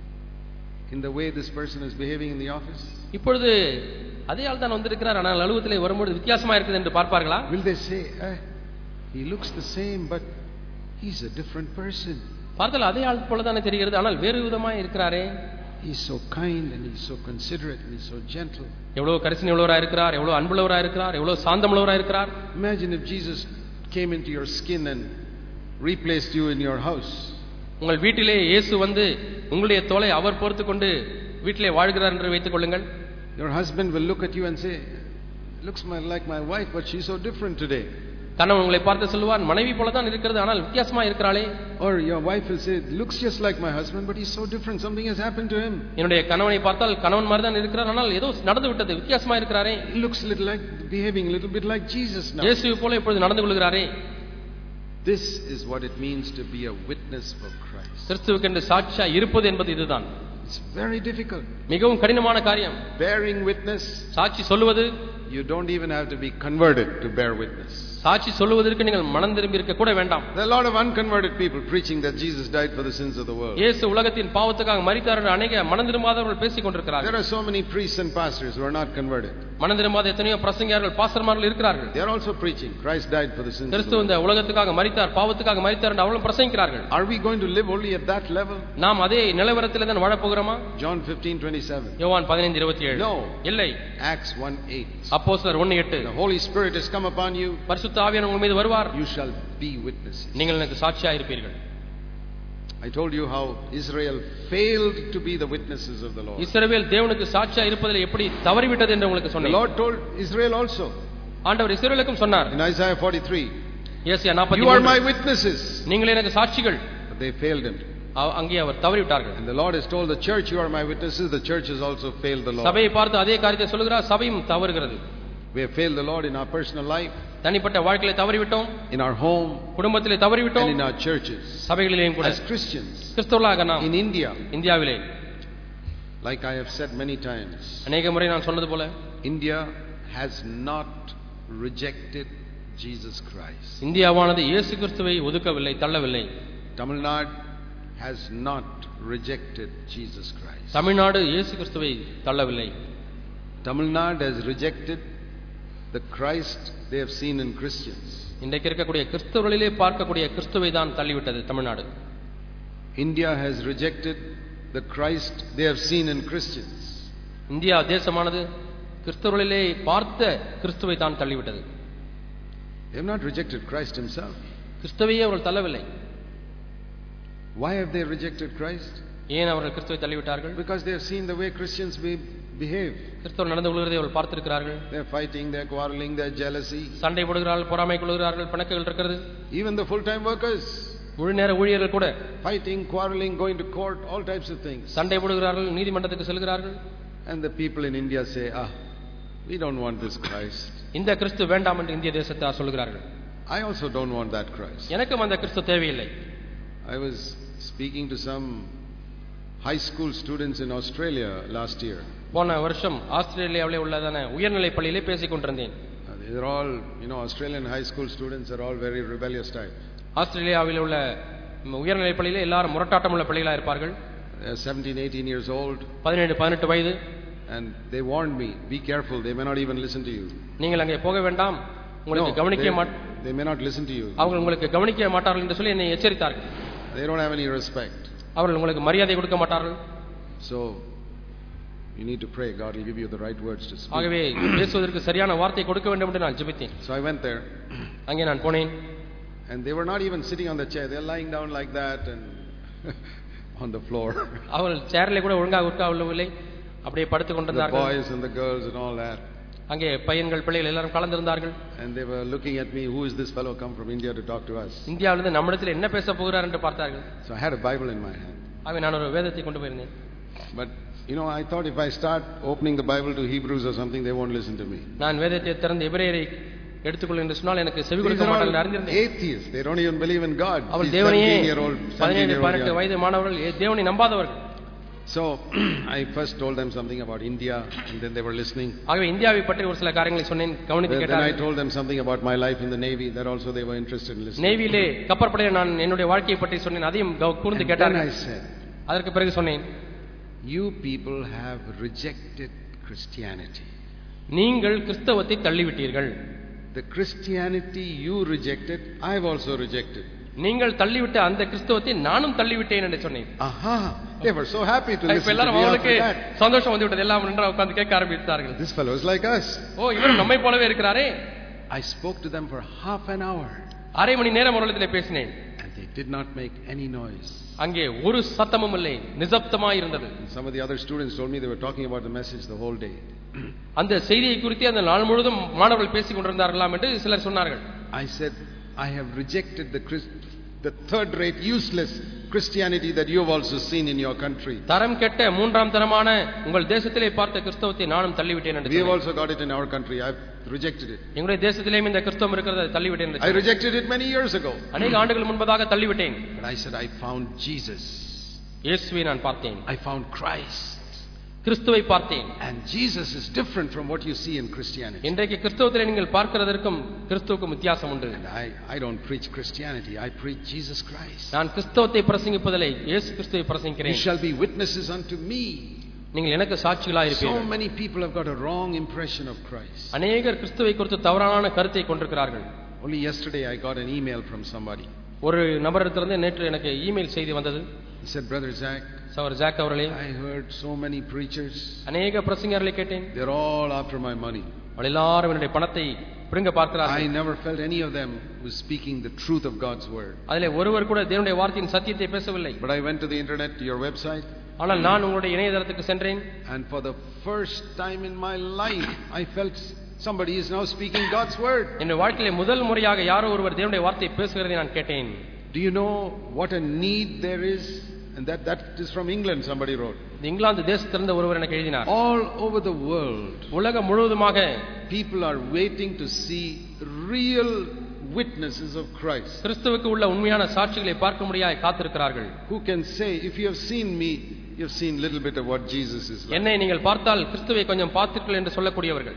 [SPEAKER 1] in the way this person is behaving in the office?
[SPEAKER 2] இப்பொழுது அதே ஆள் தான் வந்திருக்கிறார், ஆனால் அலுவலகத்திலே வரும்போது வித்தியாசமா இருக்குது என்று பார்ப்பார்களா?
[SPEAKER 1] Will they say, eh, he looks the same but he's a different person?
[SPEAKER 2] பார்த்தால் அதே ஆள் போல தானே தெரிகிறது, ஆனால் வேறு விதமாய் இருக்கிறாரே.
[SPEAKER 1] He's so kind and he's so considerate and he's so gentle.
[SPEAKER 2] எவ்வளவு கரிசனை உள்ளவராய் இருக்கிறார், எவ்வளவு அன்புள்ளவராய் இருக்கிறார், எவ்வளவு சாந்தமுள்ளவராய் இருக்கிறார்.
[SPEAKER 1] Imagine if Jesus came into your skin and replaced you in your house.
[SPEAKER 2] உங்கள் வீட்டிலே இயேசு வந்து உங்களுடைய தோலை அவர் போர்த்து கொண்டு வீட்டிலே வாழ்கிறார் என்று வைத்துக் கொள்ளுங்கள்.
[SPEAKER 1] Your husband will look at you and say, looks like my wife but she's so different today.
[SPEAKER 2] கணவன் உங்களை பார்த்து சொல்வார், மனைவி போல தான் இருக்கிறது ஆனால் வித்தியாசமா இருக்கிறாளே.
[SPEAKER 1] Or your wife will say, looks just like my husband but he's so different, something has happened to him.
[SPEAKER 2] என்னுடைய கணவனை பார்த்தால் கணவன் மாதிரி தான் இருக்கிறார், ஆனால் ஏதோ நடந்து விட்டது, வித்தியாசமா இருக்கிறாரே.
[SPEAKER 1] He looks a little like, behaving a little bit like Jesus now.
[SPEAKER 2] இயேசு போல இப்பொழுது நடந்து கொள்கிறாரே.
[SPEAKER 1] This is what it means to be a witness for Christ.
[SPEAKER 2] கிறிஸ்துவுக்கு என்று சாட்சியா இருப்பது என்பது இதுதான்.
[SPEAKER 1] It's very difficult.
[SPEAKER 2] மிகவும் கடினமான காரியம்.
[SPEAKER 1] Bearing witness,
[SPEAKER 2] சாட்சி சொல்லுவது.
[SPEAKER 1] You don't even have to be converted to bear witness.
[SPEAKER 2] சாட்சி சொல்லுவதற்கு நீங்கள் மனம் திரும்பி இருக்க கூட வேண்டாம்.
[SPEAKER 1] There are a lot of unconverted people preaching that Jesus died for the sins of the world.
[SPEAKER 2] இயேசு உலகத்தின் பாவத்துக்காக மரித்தார் என்று அநேக மனம் திரும்பாதவர்கள் பேசிக் கொண்டிருக்கிறார்கள்.
[SPEAKER 1] There are so many priests and pastors who are not converted.
[SPEAKER 2] மனம் திரும்பாத எத்தனையோ பிரசங்கியார்கள் பாஸ்டர்மார்கள் இருக்கிறார்கள்.
[SPEAKER 1] They are also preaching Christ died for the sins of the world.
[SPEAKER 2] கிறிஸ்து இந்த உலகத்துக்காக மரித்தார், பாவத்துக்காக மரித்தார் என்று அவர்களும் பிரசங்கிக்கிறார்கள்.
[SPEAKER 1] Are we going to live only at that level?
[SPEAKER 2] நாம் அதே நிலவரத்திலே தான் வாழப் போகிறோமா?
[SPEAKER 1] John fifteen twenty-seven.
[SPEAKER 2] யோவான் பதினைந்து இருபத்தி ஏழு.
[SPEAKER 1] No.
[SPEAKER 2] இல்லை.
[SPEAKER 1] Acts one eight.
[SPEAKER 2] அப்போஸ்தலர் ஒன்று எட்டு.
[SPEAKER 1] The Holy Spirit has come upon you.
[SPEAKER 2] பரிசுத்த ஆவியானவர் உங்கள் மீது வருவார்.
[SPEAKER 1] You shall be witnesses.
[SPEAKER 2] நீங்கள் எனக்கு சாட்சியாக இருப்பீர்கள்.
[SPEAKER 1] I told you how Israel failed to be the witnesses of the Lord.
[SPEAKER 2] இஸ்ரவேல் தேவனுக்கு சாட்சியாக இருப்பதில் எப்படி தவறிவிட்டது என்று உங்களுக்கு சொன்னேன்.
[SPEAKER 1] The Lord told Israel also.
[SPEAKER 2] ஆண்டவர் இஸ்ரவேலுக்கும் சொன்னார்.
[SPEAKER 1] In Isaiah forty-three.
[SPEAKER 2] ஏசாயா நாற்பத்தி
[SPEAKER 1] You
[SPEAKER 2] மூன்று.
[SPEAKER 1] are my witnesses.
[SPEAKER 2] நீங்கள் எனக்கு சாட்சிகள்.
[SPEAKER 1] But they failed him.
[SPEAKER 2] அங்கே அவர் தவறிவிட்டார்கள்.
[SPEAKER 1] And the Lord has told the church, you are my witnesses. The church has also failed the Lord.
[SPEAKER 2] சபையை பார்த்து அதே காரியத்தை சொல்கிறார், சபையும் தவறுகிறது.
[SPEAKER 1] We have failed the Lord in our personal life.
[SPEAKER 2] தனிப்பட்ட வாழ்க்கையிலே தவறிவிட்டோம்.
[SPEAKER 1] In our home.
[SPEAKER 2] குடும்பத்திலே தவறிவிட்டோம்.
[SPEAKER 1] And in our churches.
[SPEAKER 2] சபைகளிலேயும் கூட.
[SPEAKER 1] As Christians.
[SPEAKER 2] கிறிஸ்தவர்களாக நாம்.
[SPEAKER 1] In India.
[SPEAKER 2] இந்தியாவிலே.
[SPEAKER 1] Like I have said many times.
[SPEAKER 2] அநேக முறை நான் சொன்னது போல.
[SPEAKER 1] India has not rejected Jesus Christ.
[SPEAKER 2] இந்தியாவானது இயேசு கிறிஸ்துவை ஒதுக்கவில்லை, தள்ளவில்லை.
[SPEAKER 1] Tamil Nadu has not rejected Jesus Christ.
[SPEAKER 2] Tamil Nadu இயேசு கிறிஸ்துவை தள்ளவில்லை.
[SPEAKER 1] Tamil Nadu has rejected the Christ they have seen in Christians.
[SPEAKER 2] இன்றைக்கு இருக்கக்கூடிய கிறிஸ்தவர்களிலே பார்க்கக்கூடிய கிறிஸ்துவை தான் தள்ளிவிட்டது Tamil Nadu.
[SPEAKER 1] India has rejected the Christ they have seen in Christians.
[SPEAKER 2] India தேசமானது கிறிஸ்தவர்களிலே பார்த்த கிறிஸ்துவை தான் தள்ளிவிட்டது.
[SPEAKER 1] They have not rejected Christ himself.
[SPEAKER 2] கிறிஸ்துவையே அவர்கள் தள்ளவில்லை.
[SPEAKER 1] Why have they rejected Christ?
[SPEAKER 2] ஏன் அவர்கள் கிறிஸ்துவை தள்ளிவிட்டார்கள்?
[SPEAKER 1] Because they have seen the way Christians be, behave.
[SPEAKER 2] கிறிஸ்தவர் நடந்து கொள்வதை அவர்கள் பார்த்திருக்கிறார்கள்.
[SPEAKER 1] They are fighting, they are quarreling, they are jealousy.
[SPEAKER 2] சண்டை போடுகிறார்கள், பொறாமை கொள்கிறார்கள், பிணக்குகள் இருக்கிறது.
[SPEAKER 1] Even the full-time workers,
[SPEAKER 2] முழு நேர ஊழியர்கள் கூட
[SPEAKER 1] fighting, quarreling, going to court, all types of things.
[SPEAKER 2] சண்டை போடுகிறார்கள், நீதிமன்றத்துக்கு செல்கிறார்கள்.
[SPEAKER 1] And the people in India say, ah, we don't want this Christ.
[SPEAKER 2] இந்த கிறிஸ்து வேண்டாம் என்று இந்திய தேசத்தார் சொல்கிறார்கள்.
[SPEAKER 1] I also don't want that Christ.
[SPEAKER 2] எனக்கும் அந்த கிறிஸ்து தேவையில்லை.
[SPEAKER 1] I was speaking to some high school students in Australia last year.
[SPEAKER 2] போன வருஷம் ஆஸ்திரேலியாவிலே உள்ளதான உயர்நிலை பள்ளியிலே பேசிக் கொண்டிருந்தேன்.
[SPEAKER 1] They're all, you know, Australian high school students are all very rebellious type.
[SPEAKER 2] ஆஸ்திரேலியாவில் உள்ள உயர்நிலை பள்ளியிலே எல்லாரும் முரட்டாட்டம் உள்ள பிள்ளைகளா இருப்பார்கள்.
[SPEAKER 1] They're seventeen, eighteen years old.
[SPEAKER 2] பதினேழு பதினெட்டு வயது.
[SPEAKER 1] And they warned me, be careful, they may not even listen to you.
[SPEAKER 2] நீங்கள் அங்கே போக வேண்டாம், உங்களுக்கு கவனிக்க மாட்டார்கள்.
[SPEAKER 1] They may not listen to you.
[SPEAKER 2] அவங்க உங்களுக்கு கவனிக்க மாட்டார்கள் என்று சொல்லி என்னை எச்சரித்தார்கள்.
[SPEAKER 1] They don't have any respect.
[SPEAKER 2] அவர்கள் உங்களுக்கு மரியாதை கொடுக்க மாட்டார்கள்.
[SPEAKER 1] So you need to pray, God will give you the right words to speak.
[SPEAKER 2] ஆகவே பேசுவதற்கு சரியான வார்த்தை கொடுக்க வேண்டும் என்று நான் ஜெபித்தேன்.
[SPEAKER 1] So I went there.
[SPEAKER 2] அங்கே நான் போனேன்.
[SPEAKER 1] And they were not even sitting on the chair, they are lying down like that and on the floor.
[SPEAKER 2] அவர்கள் சேர்ல கூட ஒழுங்காக உட்காரவில்லை, அப்படியே படுத்துக் கொண்டிருந்தார்கள்.
[SPEAKER 1] The boys and the girls and all that.
[SPEAKER 2] அங்கே பையன்கள் பிள்ளைகள் எல்லாரும் கலந்திருந்தார்கள்.
[SPEAKER 1] And they were looking at me, who is this fellow come from India to talk to us?
[SPEAKER 2] இந்தியாவிலிருந்து நம்மிடத்தில் என்ன பேச போகிறார் என்று பார்த்தார்கள்.
[SPEAKER 1] So I had a Bible in my hand.
[SPEAKER 2] ஆகவே நான் ஒரு வேதத்தை கொண்டு போயிருந்தேன்.
[SPEAKER 1] But you know, I thought if I start opening the Bible to Hebrews or something, they won't listen to me.
[SPEAKER 2] நான் வேதத்தை திறந்து எபிரேயரை எடுத்துக்கொள் என்று சொன்னால் எனக்கு செவி கொடுக்க மாட்டார்கள் என்று அறிந்திருந்தேன்.
[SPEAKER 1] Atheists, they don't even believe in God.
[SPEAKER 2] அவர்கள் தேவனையே பதினேழு பதினெட்டு வயது மாணவர்கள் தேவனை நம்பாதவர்கள்.
[SPEAKER 1] So I first told them something about India and then they were listening.
[SPEAKER 2] ஆகவே இந்தியாவை பற்றி ஒரு சில காரியங்களை சொன்னேன், கவனித்து கேட்டார்கள்.
[SPEAKER 1] Then I told them something about my life in the Navy, that also they were interested in listening.
[SPEAKER 2] நேவியிலே கப்பற்படையில் நான் என்னுடைய வாழ்க்கையை பற்றி சொன்னேன், அதையும் கூர்ந்து கேட்டார்கள்.
[SPEAKER 1] Then I said,
[SPEAKER 2] அதற்கு பிறகு சொன்னேன்,
[SPEAKER 1] you people have rejected Christianity.
[SPEAKER 2] நீங்கள் கிறிஸ்தவத்தை தள்ளிவிட்டீர்கள்.
[SPEAKER 1] The Christianity you rejected, I have also rejected.
[SPEAKER 2] நீங்கள் தள்ளிவிட்ட அந்த கிறிஸ்தவத்தை நானும் தள்ளிவிட்டேன் என்று சொன்னேன்.
[SPEAKER 1] Aha, they were so happy to listen to
[SPEAKER 2] எல்லாரும்
[SPEAKER 1] me
[SPEAKER 2] அவங்களுக்கு
[SPEAKER 1] after that.
[SPEAKER 2] சந்தோஷம் வந்து விட்டது, எல்லாம் ஒன்றா உட்கார்ந்து கேட்க ஆரம்பித்தார்கள்.
[SPEAKER 1] This fellow is like us.
[SPEAKER 2] ஓ, இவரும் நம்மை போலவே இருக்கிறாரே.
[SPEAKER 1] I spoke to them for half an hour.
[SPEAKER 2] அரை மணி நேரம் அவர்களிடத்தில் பேசினேன்.
[SPEAKER 1] And they did not make any noise.
[SPEAKER 2] அங்கே ஒரு சத்தமும் இல்லை, நிசப்தமாய் இருந்தது.
[SPEAKER 1] Some of the other students told me they were talking about the message the whole day.
[SPEAKER 2] அந்த செய்தியை குறித்து அந்த நாள் முழுவதும் மாணவர்கள் பேசிக் கொண்டிருந்தார்களாம் என்று சிலர் சொன்னார்கள்.
[SPEAKER 1] I said, I have rejected the Christ, the third rate useless Christianity that you have also seen in your country.
[SPEAKER 2] தரம் கெட்ட மூன்றாம் தரமான உங்கள் தேசத்திலே பார்த்த கிறிஸ்தவத்தை நானும் தள்ளிவிட்டேன் என்று
[SPEAKER 1] We have also got it in our country. I have rejected it.
[SPEAKER 2] எங்களுடைய தேசத்திலேயும் இந்த கிறிஸ்தவம் இருக்கிறதை தள்ளிவிட்டேன் என்று
[SPEAKER 1] I rejected it many years ago.
[SPEAKER 2] அநேக ஆண்டுகள் முன்பதாக தள்ளிவிட்டேன்.
[SPEAKER 1] But I said I found Jesus.
[SPEAKER 2] இயேசுவை நான் பார்த்தேன்.
[SPEAKER 1] I found Christ.
[SPEAKER 2] கிறிஸ்துவை பார்த்தேன்.
[SPEAKER 1] And Jesus is different from what you see in Christianity.
[SPEAKER 2] இன்றைக்கு கிறிஸ்தவத்திலே நீங்கள் பார்க்கிறதற்கும் கிறிஸ்துவுக்கும் வித்தியாசம் உண்டு.
[SPEAKER 1] And I I don't preach Christianity, I preach Jesus Christ.
[SPEAKER 2] நான் கிறிஸ்தவத்தை பிரசங்கிப்பதில்லை, இயேசு கிறிஸ்துவை பிரசங்கிக்கிறேன்.
[SPEAKER 1] You shall be witnesses unto me.
[SPEAKER 2] நீங்கள் எனக்கு சாட்சிகளாய் இருப்பீர்கள்.
[SPEAKER 1] So many people have got a wrong impression of Christ.
[SPEAKER 2] அநேகர் கிறிஸ்துவை குறித்து தவறான கருத்தை கொண்டிருக்கிறார்கள்.
[SPEAKER 1] Only yesterday I got an email from somebody.
[SPEAKER 2] ஒரு நபரிடத்திலிருந்து நேற்று எனக்கு இமெயில் செய்தி வந்தது.
[SPEAKER 1] He said, Brother Zach,
[SPEAKER 2] சகோதரர் ஜாக் அவர்களே,
[SPEAKER 1] I heard so many preachers.
[SPEAKER 2] அநேக பிரசங்கர்களை கேட்டேன்.
[SPEAKER 1] They're all after my money.
[SPEAKER 2] எல்லாரும் என்னுடைய பணத்தை பிடுங்க பார்க்கிறார்கள்.
[SPEAKER 1] I never felt any of them was speaking the truth of God's word.
[SPEAKER 2] அதிலே ஒருவர் கூட தேவனுடைய வார்த்தையின் சத்தியத்தை பேசவில்லை.
[SPEAKER 1] But I went to the internet, to your website.
[SPEAKER 2] ஆனால் நான் உங்களுடைய இணையதளத்துக்கு சென்றேன்.
[SPEAKER 1] And for the first time in my life I felt somebody is now speaking God's word.
[SPEAKER 2] என் வாழ்க்கையிலே முதல் முறையாக யாரோ ஒருவர் தேவனுடைய வார்த்தையை பேசுகிறதை நான் கேட்டேன்.
[SPEAKER 1] Do you know what a need there is? And that that is from England, somebody wrote.
[SPEAKER 2] England தேசத்திலிருந்து ஒருவர் எனக்கு எழுதினார்.
[SPEAKER 1] All over the world,
[SPEAKER 2] உலகம் முழுவதுமாக
[SPEAKER 1] people are waiting to see real witnesses of Christ.
[SPEAKER 2] கிறிஸ்துவுக்கு உள்ள உண்மையான சாட்சிகளை பார்க்க முடியாய் காத்திருக்கிறார்கள்.
[SPEAKER 1] Who can say, if you have seen me, you have seen little bit of what Jesus is like.
[SPEAKER 2] என்னை நீங்கள் பார்த்தால் கிறிஸ்துவை கொஞ்சம் பார்த்தீர்கள் என்று சொல்லக்கூடியவர்கள்.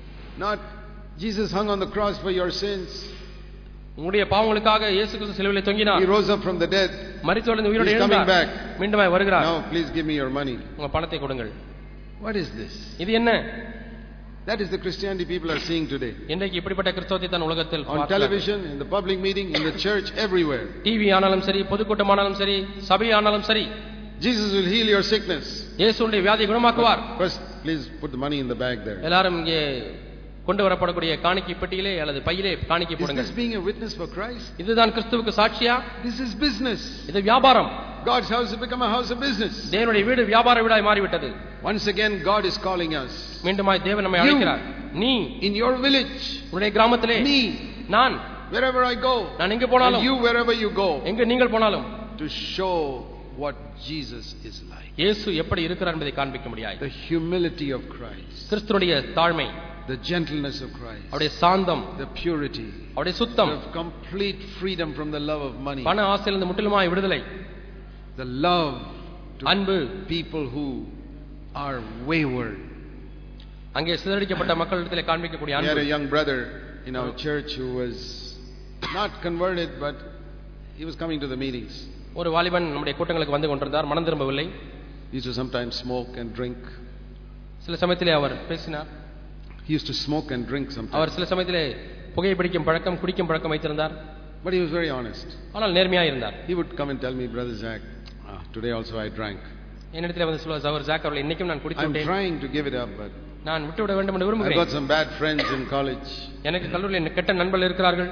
[SPEAKER 1] Not Jesus hung on the cross for your sins.
[SPEAKER 2] உங்களுடைய பாவங்களுக்காக இயேசு கிறிஸ்து சிலுவையிலே தொங்கினார்.
[SPEAKER 1] He rose up from the dead.
[SPEAKER 2] மரித்தோரிலிருந்து உயிரோடு
[SPEAKER 1] எழுந்தார். He's coming back.
[SPEAKER 2] மீண்டுமாய் வருகிறார்.
[SPEAKER 1] Now please give me your money.
[SPEAKER 2] உங்க பணத்தை கொடுங்கள்.
[SPEAKER 1] What is this?
[SPEAKER 2] இது என்ன?
[SPEAKER 1] That is the Christianity people are seeing today.
[SPEAKER 2] இன்றைக்கு இப்படிப்பட்ட கிறிஸ்தவத்தை தான் உலகத்தில்
[SPEAKER 1] On television, in the public meeting, in the church, everywhere.
[SPEAKER 2] TV ஆனாலும் சரி, பொதுக்கூட்டமானாலும் சரி, சபை ஆனாலும் சரி,
[SPEAKER 1] Jesus will heal your sickness.
[SPEAKER 2] இயேசு உங்களுடைய வியாதியை குணமாக்குவார்.
[SPEAKER 1] First, please put the money in the bag there.
[SPEAKER 2] எல்லாரும் இங்கே கொண்டு வரப்படக்கூடிய காணிக்கை பெட்டியிலே அல்லது பையிலே காணிக்கை போடுங்க.
[SPEAKER 1] Is this being a witness for Christ?
[SPEAKER 2] இதுதான் கிறிஸ்துவுக்கு சாட்சியா?
[SPEAKER 1] This is business.
[SPEAKER 2] இது வியாபாரம்.
[SPEAKER 1] God's house has become a house of business.
[SPEAKER 2] தேவனுடைய வீடு வியாபார வீடாய் மாறிவிட்டது.
[SPEAKER 1] Once again God is calling us.
[SPEAKER 2] மீண்டுமாய் தேவன் நம்மை அழைக்கிறார். நீ
[SPEAKER 1] in your village,
[SPEAKER 2] உன்னுடைய கிராமத்திலே,
[SPEAKER 1] me,
[SPEAKER 2] நான்
[SPEAKER 1] wherever I go,
[SPEAKER 2] நான் எங்க போனாலும்,
[SPEAKER 1] you wherever you go,
[SPEAKER 2] எங்க நீங்கள் போனாலும்,
[SPEAKER 1] to show what Jesus is like.
[SPEAKER 2] இயேசு எப்படி இருக்கிறார் என்பதை காண்பிக்க முடியாது.
[SPEAKER 1] The humility of Christ,
[SPEAKER 2] கிறிஸ்துவுடைய தாழ்மை,
[SPEAKER 1] the gentleness of Christ,
[SPEAKER 2] அவருடைய சாந்தம்,
[SPEAKER 1] the purity,
[SPEAKER 2] அவருடைய சுத்தம்,
[SPEAKER 1] the complete freedom from the love of money,
[SPEAKER 2] பண ஆசையிலிருந்து முற்றிலுமாய் விடுதலை,
[SPEAKER 1] the love to
[SPEAKER 2] அன்பு,
[SPEAKER 1] people who are wayward.
[SPEAKER 2] அங்கே சிதறடிக்கப்பட்ட மக்களிடத்திலே காண்பிக்கக்கூடிய
[SPEAKER 1] We had
[SPEAKER 2] அன்பு.
[SPEAKER 1] a young brother in our church who was not converted, but he was coming to the meetings.
[SPEAKER 2] ஒரு வாலிபன் நம்முடைய கூட்டங்களுக்கு வந்து கொண்டிருந்தார், மனம் திரும்பவில்லை.
[SPEAKER 1] He used to sometimes smoke and drink.
[SPEAKER 2] சில சமயத்திலே அவர் பேசினார்.
[SPEAKER 1] He used to smoke and drink sometimes.
[SPEAKER 2] அவர் சில சமயத்திலே புகை பிடிக்கும் பழக்கம், குடிக்கும் பழக்கம் வைத்திருந்தார்.
[SPEAKER 1] But he was very honest.
[SPEAKER 2] ஆனால் நேர்மையாக இருந்தார்.
[SPEAKER 1] He would come and tell me, Brother Zach, ah, today also I drank.
[SPEAKER 2] என்னிடத்தில் வந்து சொல்வார், சகோதரர் ஜாக் அவர்களே, இன்னைக்கும் நான் குடித்து
[SPEAKER 1] I'm
[SPEAKER 2] விட்டேன்.
[SPEAKER 1] trying to give it up, but
[SPEAKER 2] நான் விட்டுவிட வேண்டும் என்று
[SPEAKER 1] I
[SPEAKER 2] விரும்புகிறேன்.
[SPEAKER 1] got some bad friends in college.
[SPEAKER 2] எனக்கு கல்லூரியில் கெட்ட நண்பர்கள் இருக்கிறார்கள்.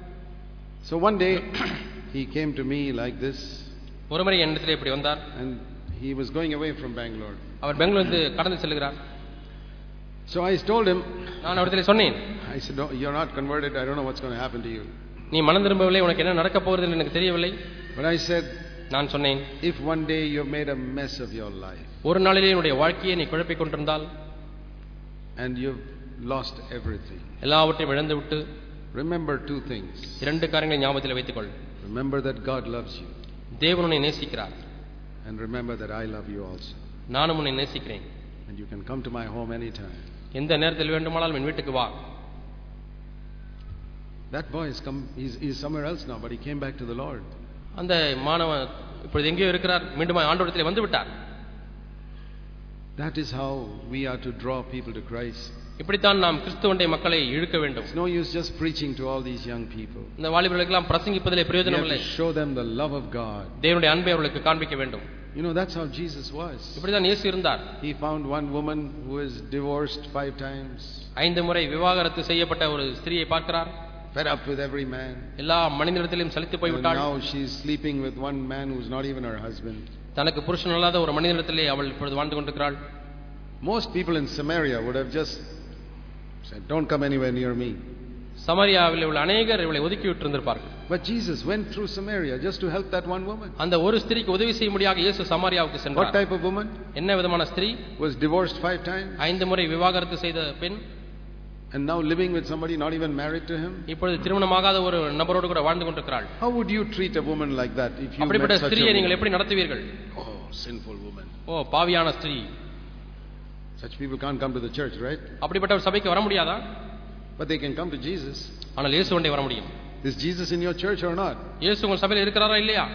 [SPEAKER 1] So one day he came to me like this.
[SPEAKER 2] ஒருமுறை என்னிடத்தில் இப்படி வந்தார்.
[SPEAKER 1] And he was going away from Bangalore.
[SPEAKER 2] அவர் பெங்களூருக்கு கடந்து செல்கிறார்.
[SPEAKER 1] So I told him,
[SPEAKER 2] நான் அவரிடத்தில் சொன்னேன்,
[SPEAKER 1] I said, no, you're not converted. I don't know what's going to happen to you.
[SPEAKER 2] நீ மனம் திரும்பவில்லை, உனக்கு என்ன நடக்க போகிறது என்று எனக்கு தெரியவில்லை.
[SPEAKER 1] But I said,
[SPEAKER 2] நான் சொன்னேன்,
[SPEAKER 1] if one day you've made a mess of your life
[SPEAKER 2] ஒரு நாளிலே உன்னுடைய வாழ்க்கையை நீ குழப்பிக் கொண்டிருந்தால்,
[SPEAKER 1] and you've lost everything,
[SPEAKER 2] எல்லாவற்றையும் இழந்து விட்டு,
[SPEAKER 1] remember two things.
[SPEAKER 2] இரண்டு காரியங்களை ஞாபகத்தில் வைத்துக்கொள்.
[SPEAKER 1] Remember that God loves you,
[SPEAKER 2] தேவன் உன்னை நேசிக்கிறார்.
[SPEAKER 1] and remember that I love you also.
[SPEAKER 2] நானும் உன்னை நேசிக்கிறேன்.
[SPEAKER 1] And you can come to my home anytime.
[SPEAKER 2] எந்த நேரத்தில் வேண்டுமானாலும் என் வீட்டுக்கு வா.
[SPEAKER 1] That boy has come, he's, he's somewhere else now, but he came back to the Lord.
[SPEAKER 2] அந்த மாணவன் இப்பொழுது எங்கேயோ இருக்கிறார், மீண்டும் ஆண்டவரிடத்தில் வந்து விட்டார்.
[SPEAKER 1] That is how we are to draw people to Christ.
[SPEAKER 2] இப்படித்தான் நாம் கிறிஸ்துவனுடைய மக்களை இழுக்க வேண்டும்.
[SPEAKER 1] It's no use just preaching to all these young people.
[SPEAKER 2] இந்த வாலிபர்களுக்கெல்லாம் பிரசங்கிப்பதிலே பிரயோஜனம் இல்லை.
[SPEAKER 1] We have to show them the love of God.
[SPEAKER 2] தேவனுடைய அன்பை அவர்களுக்கு காண்பிக்க வேண்டும்.
[SPEAKER 1] You know, that's how Jesus was.
[SPEAKER 2] இப்படிதான் இயேசு இருந்தார்.
[SPEAKER 1] He found one woman who was divorced five times.
[SPEAKER 2] ஐந்து முறை விவாகரத்து செய்யப்பட்ட ஒரு ஸ்திரியை பார்க்கிறார்.
[SPEAKER 1] Fed up with every man.
[SPEAKER 2] எல்லா மனிதனிடத்திலும் சலித்து போய் விட்டாள்.
[SPEAKER 1] Now she is sleeping with one man who is not even her husband.
[SPEAKER 2] தனக்கு புருஷன் இல்லாத ஒரு மனிதனிடத்திலே அவள் இப்பொழுது வாழ்ந்து கொண்டிருக்கிறாள்.
[SPEAKER 1] Most people in Samaria would have just said, don't come anywhere near me.
[SPEAKER 2] சமாரியாவில் உள்ள அநேகர் இவளை ஒதுக்கி விட்டு இருந்திருப்பார்கள்.
[SPEAKER 1] But Jesus went through Samaria just to help that one woman.
[SPEAKER 2] அந்த ஒரு ஸ்திரீக்கு உதவி செய்யும்படியாக இயேசு சமாரியாவுக்கு சென்றார்.
[SPEAKER 1] What type of woman?
[SPEAKER 2] என்ன விதமான ஸ்திரீ?
[SPEAKER 1] Was divorced five times.
[SPEAKER 2] ஐந்து முறை விவாகரத்து செய்த பெண்.
[SPEAKER 1] And now living with somebody not even married to him.
[SPEAKER 2] இப்பொழுது திருமணமாகாத ஒரு நபரோடு கூட வாழ்ந்து கொண்டிருக்கிறாள்.
[SPEAKER 1] How would you treat a woman like that if you met
[SPEAKER 2] அப்படிப்பட்ட
[SPEAKER 1] such a
[SPEAKER 2] ஸ்திரியை
[SPEAKER 1] woman?
[SPEAKER 2] நீங்கள் எப்படி நடத்துவீர்கள்?
[SPEAKER 1] Oh, sinful woman.
[SPEAKER 2] ஓ, பாவியான ஸ்திரீ.
[SPEAKER 1] Such people can't come to the church, right?
[SPEAKER 2] அப்படிப்பட்ட ஒரு சபைக்கு வர முடியாதா?
[SPEAKER 1] But they can come to Jesus.
[SPEAKER 2] ஆனால் இயேசுவண்டை வர முடியும்.
[SPEAKER 1] Is Jesus in your church or not?
[SPEAKER 2] இயேசு உங்கள் சபையில் இருக்கிறாரா இல்லையா?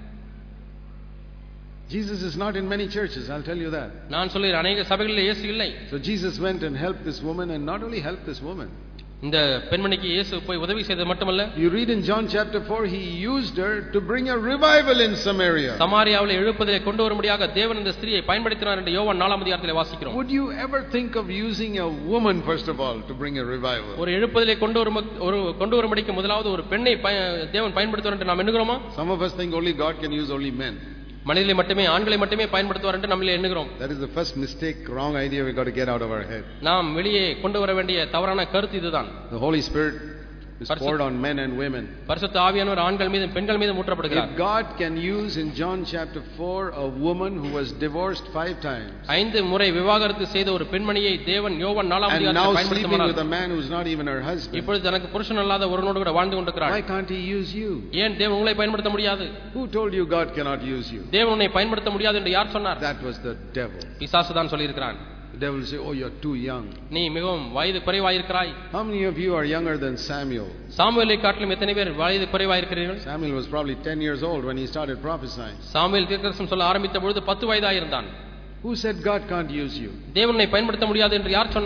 [SPEAKER 1] Jesus is not in many churches, I'll tell you that.
[SPEAKER 2] நான் சொல்கிறேன், அநேக சபைகளில் இயேசு இல்லை.
[SPEAKER 1] So Jesus went and helped this woman, and not only helped this woman.
[SPEAKER 2] இந்த பெண்மணிக்கு இயேசு போய் உதவி செய்தது மட்டுமல்ல.
[SPEAKER 1] You read in John chapter four, he used her to bring a revival in Samaria.
[SPEAKER 2] சமாரியாவில் எழுப்புதலை கொண்டு வரும்படியாக தேவன் இந்த ஸ்திரியை பயன்படுத்தினார் என்று யோவான் நாலாம் அதிகாரத்திலே வாசிக்கிறோம்.
[SPEAKER 1] Would you ever think of using a woman first of all to bring a revival?
[SPEAKER 2] ஒரு எழுப்புதலை கொண்டு வரும் ஒரு கொண்டு வரும்படிக்கு முதலாவது ஒரு பெண்ணை தேவன் பயன்படுத்துவார் என்று நாம் எண்ணுகிறோமா?
[SPEAKER 1] Some of us think only God can use only men.
[SPEAKER 2] மனிதர்களை மட்டுமே ஆண்களை மட்டுமே பயன்படுத்துவார் என்று நம்மளே எண்ணுகிறோம்.
[SPEAKER 1] That is the first mistake, wrong idea we got to get out of our head.
[SPEAKER 2] நாம் வெளியே கொண்டு வர வேண்டிய தவறான கருத்து இதுதான்.
[SPEAKER 1] The Holy Spirit is poured on men and women.
[SPEAKER 2] பரிசுத்த ஆவியானவர் ஆண்கள் மீதும் பெண்கள் மீதும் ஊற்றப்படுகிறார்.
[SPEAKER 1] If God can use in John chapter four a woman who was divorced five times,
[SPEAKER 2] ஐந்து முறை விவாகரத்து செய்த ஒரு பெண்மணியை தேவன் யோவான் நாலாம் அதிகாரத்தில் பயன்படுத்தினார்.
[SPEAKER 1] and now sleeping with a man who is not even her husband,
[SPEAKER 2] இப்பொழுது தனக்கு புருஷன் இல்லாத ஒருவனோடு கூட வாழ்ந்து கொண்டிருக்கிறார்.
[SPEAKER 1] why can't he use you?
[SPEAKER 2] ஏன் தேவன் உங்களை பயன்படுத்த முடியாது?
[SPEAKER 1] Who told you God cannot use you?
[SPEAKER 2] தேவன் உன்னை பயன்படுத்த முடியாது என்று யார் சொன்னார்?
[SPEAKER 1] That was the devil.
[SPEAKER 2] பிசாசு தான் சொல்லி இருக்கிறான்.
[SPEAKER 1] The devil will say, oh, you're too young.
[SPEAKER 2] நீ மிகவும் வயது குறைவாயிருக்கிறாய்.
[SPEAKER 1] How many of you are younger than Samuel?
[SPEAKER 2] சாமுவேலை காட்டிலும் எத்தனை பேர் வயது குறைவாயிருக்கிறீர்கள்?
[SPEAKER 1] Samuel was probably ten years old when he started prophesying.
[SPEAKER 2] Samuel தீர்க்கதரிசனம் சொல்ல ஆரம்பித்த பொழுது பத்து வயதாயிருந்தான்.
[SPEAKER 1] Who said God can't use you?
[SPEAKER 2] தேவனை பயன்படுத்த முடியாது என்று யார் சொன்னார்?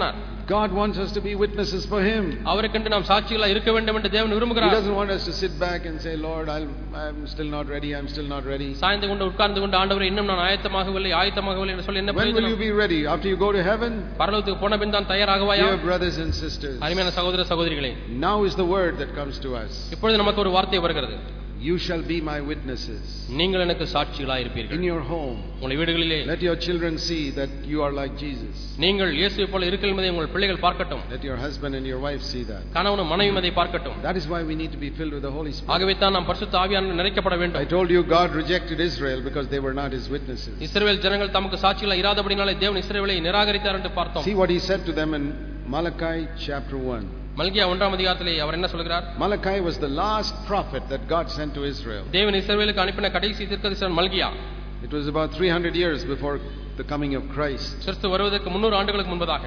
[SPEAKER 1] God wants us to be witnesses for Him.
[SPEAKER 2] அவருக்கென்று நாம் சாட்சிகளா இருக்க வேண்டும் என்று தேவன்
[SPEAKER 1] He
[SPEAKER 2] விரும்புகிறார்.
[SPEAKER 1] doesn't want us to sit back and say, Lord, I'll, I'm still not ready, I'm still not ready.
[SPEAKER 2] சாய்ந்து கொண்டு உட்கார்ந்து கொண்டு ஆண்டவரே இன்னும் நான் ஆயத்தமாகவில்லை ஆயத்தமாகவில்லை என்று சொல்லி என்ன
[SPEAKER 1] When will
[SPEAKER 2] பிரயோஜனம்?
[SPEAKER 1] you be ready? After you go to heaven?
[SPEAKER 2] பரலோகத்துக்கு போன பின் தான் தயாராகுவாயா?
[SPEAKER 1] Dear brothers and sisters,
[SPEAKER 2] அருமையான சகோதர சகோதரிகளே,
[SPEAKER 1] now is the word that comes to us.
[SPEAKER 2] இப்பொழுது நமக்கு ஒரு வார்த்தை வருகிறது.
[SPEAKER 1] You shall be my witnesses.
[SPEAKER 2] நீங்கள் எனக்கு சாட்சிகளா இருப்பீர்கள்.
[SPEAKER 1] In your home.
[SPEAKER 2] உங்கள் வீடுகளிலே.
[SPEAKER 1] Let your children see that you are like Jesus.
[SPEAKER 2] நீங்கள் இயேசுவை போல இருக்கிறீர்கள் என்பதை உங்கள் பிள்ளைகள் பார்க்கட்டும்.
[SPEAKER 1] Let your husband and your wife see that.
[SPEAKER 2] கணவனும் மனைவியும் அதை பார்க்கட்டும்.
[SPEAKER 1] That is why we need to be filled with the Holy Spirit.
[SPEAKER 2] ஆகவே தான் நாம் பரிசுத்த ஆவியானவரால் நிறைக்கப்பட வேண்டும்.
[SPEAKER 1] I told you God rejected Israel because they were not his witnesses.
[SPEAKER 2] இஸ்ரவேல் ஜனங்கள் தமக்கு சாட்சிகளா இராதபடியாலே தேவன் இஸ்ரவேலை நிராகரித்தார் என்று பார்த்தோம்.
[SPEAKER 1] See what he said to them in Malachi chapter one.
[SPEAKER 2] மல்கியா ஒன்றாம் அதிகாரத்திலே அவர் என்ன சொல்கிறார்?
[SPEAKER 1] Malachi was the last prophet that God sent to Israel.
[SPEAKER 2] தேவன் இஸ்ரவேலுக்கு அனுப்பின கடைசி தீர்க்கதரிசி மல்கியா.
[SPEAKER 1] It was about three hundred years before the coming of Christ.
[SPEAKER 2] கிறிஸ்து வருவதற்கு முன்னூறு ஆண்டுகளுக்கு முன்பதாக.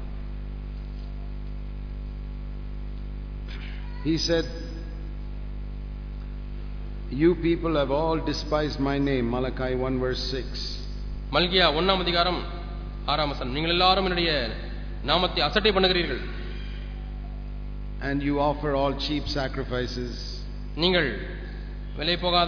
[SPEAKER 1] He said, you people have all despised my name. Malachi one verse six.
[SPEAKER 2] மல்கியா ஒன்றாம் அதிகாரம் ஆறாம் வசனம். நீங்கள் எல்லாரும் என்னுடைய நாமத்தை அசட்டை பண்ணுகிறீர்கள்.
[SPEAKER 1] And you offer all cheap sacrifices.
[SPEAKER 2] நீங்கள் விலை போகாத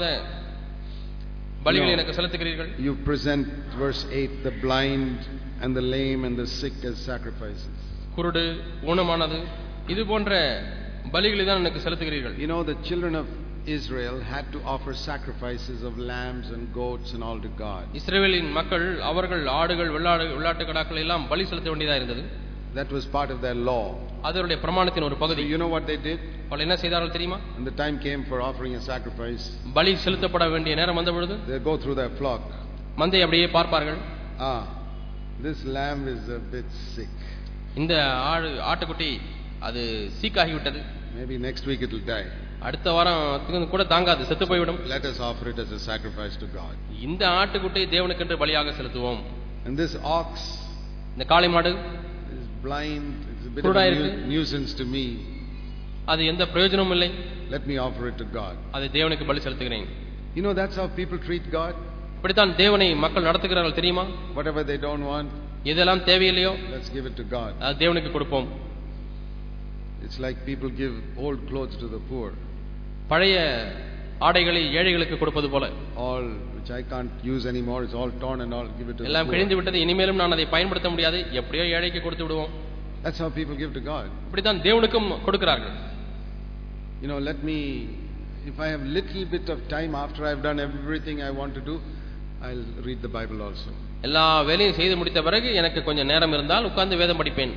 [SPEAKER 2] பலிகளை எனக்கு செலுத்துகிறீர்கள்.
[SPEAKER 1] You present verse eight the blind and the lame and the sick as sacrifices.
[SPEAKER 2] குருடு ஊனமானது இது போன்ற பலிகளை தான் எனக்கு செலுத்துகிறீர்கள்.
[SPEAKER 1] You know the children of Israel had to offer sacrifices of lambs and goats and all to God.
[SPEAKER 2] இஸ்ரவேலின் மக்கள் அவர்கள் ஆடுகள் வெள்ளாடு வெள்ளாட்டு கடாக்களை எல்லாம் பலி செலுத்த வேண்டியதா இருந்தது.
[SPEAKER 1] That was part of their law.
[SPEAKER 2] அதனுடைய பிரமாணத்தின் ஒரு பகுதி.
[SPEAKER 1] So you know what they did?
[SPEAKER 2] அவர்கள் என்ன செய்தார்கள் தெரியுமா?
[SPEAKER 1] When the time came for offering a sacrifice,
[SPEAKER 2] பலி செலுத்தப்பட வேண்டிய நேரம் வந்த பொழுது
[SPEAKER 1] they go through their flock.
[SPEAKER 2] மந்தை அப்படியே பார்ப்பார்கள்.
[SPEAKER 1] Ah, this lamb is a bit sick.
[SPEAKER 2] இந்த ஆடு ஆட்டுக்குட்டி அது சீக்காகி விட்டது.
[SPEAKER 1] Maybe next week it will die.
[SPEAKER 2] அடுத்த வாரம் கூட தாங்காது, செத்து போய்விடும்.
[SPEAKER 1] Let us offer it as a sacrifice to God.
[SPEAKER 2] இந்த ஆட்டுக்குட்டியை தேவனுக்கென்று பலியாக செலுத்துவோம்.
[SPEAKER 1] And this ox,
[SPEAKER 2] இந்த காளை மாடு
[SPEAKER 1] is blind. It's a bit of a nuisance to me.
[SPEAKER 2] அது எந்த பிரயோஜனமும் இல்லை.
[SPEAKER 1] Let me offer it to God.
[SPEAKER 2] அதை தேவனுக்கு பலி செலுத்துகிறேன்.
[SPEAKER 1] You know that's how people treat God.
[SPEAKER 2] இப்படித்தான் தேவனை மக்கள் நடத்துகிறார்கள் தெரியுமா?
[SPEAKER 1] Whatever they don't want,
[SPEAKER 2] எதெல்லாம் தேவையில்லையோ
[SPEAKER 1] let's give it to God.
[SPEAKER 2] அது தேவனுக்கு கொடுப்போம்.
[SPEAKER 1] It's like people give old clothes to the poor.
[SPEAKER 2] பழைய ஆடைகளை ஏழைகளுக்கு கொடுப்பது போல.
[SPEAKER 1] All which I can't use anymore, it's all torn and all, give it to the poor.
[SPEAKER 2] எல்லாம் கிழிந்து விட்டது, இனிமேலும் நான் அதை பயன்படுத்த முடியாது, எப்படியோ ஏழைக்கு கொடுத்து விடுவோம்.
[SPEAKER 1] That's how people give to God.
[SPEAKER 2] இப்படித்தான் தேவனுக்கும் கொடுக்கிறார்கள்.
[SPEAKER 1] You know, let me, if I have little bit of time after I've done everything I want to do, I'll read the Bible also.
[SPEAKER 2] எல்லா வேலையும் செய்து முடித்த பிறகு எனக்கு கொஞ்சம் நேரம் இருந்தால் உட்கார்ந்து வேதம் படிப்பேன்.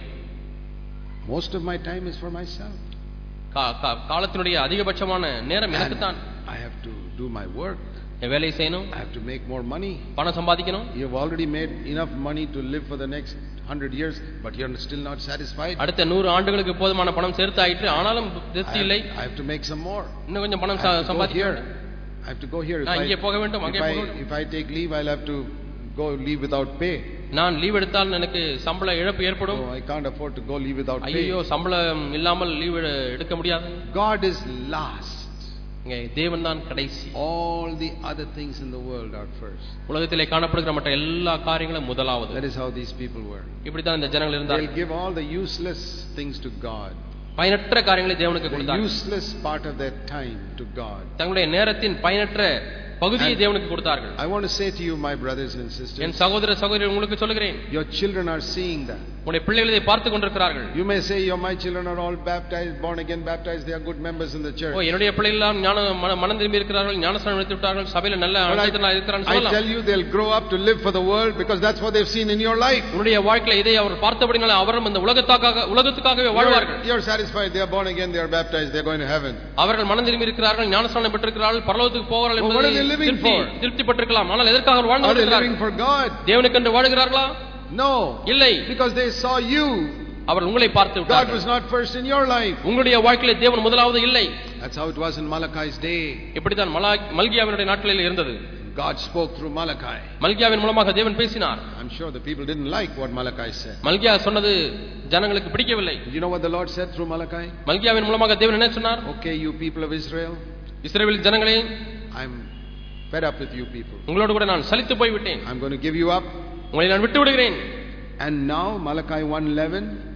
[SPEAKER 1] Most of my time is for myself.
[SPEAKER 2] காலத்தினுடைய அதிகபட்சமான நேரம் எனக்கு தான்.
[SPEAKER 1] I have to do my work.
[SPEAKER 2] வேலை செய்யணும்.
[SPEAKER 1] I have to make more money.
[SPEAKER 2] பணம் சம்பாதிக்கணும்.
[SPEAKER 1] You have already made enough money to live for the next one hundred years, but you are still not satisfied.
[SPEAKER 2] அடுத்த நூறு ஆண்டுகளுக்கு போதுமான பணம் சேர்த்து ஆயிற்று, ஆனாலும் திருப்தி இல்லை.
[SPEAKER 1] I have to make some more.
[SPEAKER 2] இன்னும் கொஞ்சம் பணம் சம்பாதிக்கணும்.
[SPEAKER 1] I have to go here.
[SPEAKER 2] நான் இங்கே போக வேண்டும், அங்கே போக வேண்டும்.
[SPEAKER 1] If I take leave, I'll have to go leave without pay.
[SPEAKER 2] நான் லீவ் எடுத்தால் எனக்கு சம்பள இழப்பு ஏற்படும்.
[SPEAKER 1] I can't afford to go leave without pay.
[SPEAKER 2] ஐயோ, சம்பளம் இல்லாமல் லீவ் எடுக்க முடியாது.
[SPEAKER 1] God is last.
[SPEAKER 2] தேவன் தான் கடைசி.
[SPEAKER 1] All the other things in the world are first.
[SPEAKER 2] உலகத்திலே காணப்படுகிற மற்ற எல்லா காரியங்களும் முதலாவது.
[SPEAKER 1] That is how these people were.
[SPEAKER 2] இப்படி தான் இந்த ஜனங்கள் இருந்தார்கள்.
[SPEAKER 1] They'll give all the useless things to God.
[SPEAKER 2] பயனற்ற காரியங்களை தேவனுக்கு கொடுத்தார்கள்.
[SPEAKER 1] The useless part of their time to God.
[SPEAKER 2] தங்களுடைய நேரத்தின் பயனற்ற பகுதியை தேவனுக்கு கொடுத்தார்கள்.
[SPEAKER 1] I want to say to you, my brothers and sisters,
[SPEAKER 2] என் சகோதர சகோதரிகள், உங்களுக்கு சொல்கிறேன்,
[SPEAKER 1] your children are seeing that.
[SPEAKER 2] உங்களுடைய பிள்ளைகள் இதை பார்த்து கொண்டிருக்கிறார்கள்.
[SPEAKER 1] You may say, your my children are all baptized, born again baptized, they are good members in the church.
[SPEAKER 2] ஓ, என்னுடைய பிள்ளைகள் எல்லாம் ஞான மனம் திரும்பி இருக்கிறார்கள், ஞானஸ்நானம் எடுத்து விட்டார்கள், சபையில நல்ல அனுபவத்தினால் இருக்கிறார்கள் சொல்லலாம்.
[SPEAKER 1] I tell you, they'll grow up to live for the world because that's what they've seen in your life.
[SPEAKER 2] உங்களுடைய வாழ்க்கையில இதை அவர் பார்த்தபடினால அவரும் இந்த உலகத்துக்காக உலகத்துக்காகவே வாழ்வார்கள்.
[SPEAKER 1] You are satisfied, they are born again, they are baptized, they are going to heaven.
[SPEAKER 2] அவர்கள் மனம் திரும்பி இருக்கிறார்கள், ஞானஸ்நானம் பெற்றிருக்கிறார்கள், பரலோகத்துக்கு போகிறார்கள் என்பதை திருப்தி பட்டிருக்கலாம். ஆனால் எதற்காக வாழ்ந்து
[SPEAKER 1] கொண்டிருக்கிறார்கள்?
[SPEAKER 2] தேவனுக்கென்று வாழுகிறார்களா?
[SPEAKER 1] No,
[SPEAKER 2] இல்லை.
[SPEAKER 1] because they saw you.
[SPEAKER 2] அவர் உங்களை பார்த்து விட்டார்கள்.
[SPEAKER 1] God was not first in your life.
[SPEAKER 2] உங்களுடைய வாழ்க்கையிலே தேவன் முதலாவது இல்லை.
[SPEAKER 1] That's how it was in Malachi's day.
[SPEAKER 2] இப்படிதான் மல்கியாவினுடைய நாட்களில் இருந்தது.
[SPEAKER 1] God spoke through Malachi.
[SPEAKER 2] மல்கியாவின் மூலமாக தேவன் பேசினார்.
[SPEAKER 1] I'm sure the people didn't like what Malachi said.
[SPEAKER 2] மல்கியா சொன்னது ஜனங்களுக்கு பிடிக்கவில்லை.
[SPEAKER 1] You know what the Lord said through Malachi?
[SPEAKER 2] மல்கியாவின் மூலமாக தேவன் என்ன சொன்னார்?
[SPEAKER 1] Okay, you people of Israel.
[SPEAKER 2] Israel Janangale,
[SPEAKER 1] I'm fed up with you people.
[SPEAKER 2] உங்களோடு கூட நான் சலித்து போய் விட்டேன்.
[SPEAKER 1] I'm going to give you up.
[SPEAKER 2] உங்களை நான் விட்டு விடுகிறேன்.
[SPEAKER 1] And now Malachi one eleven,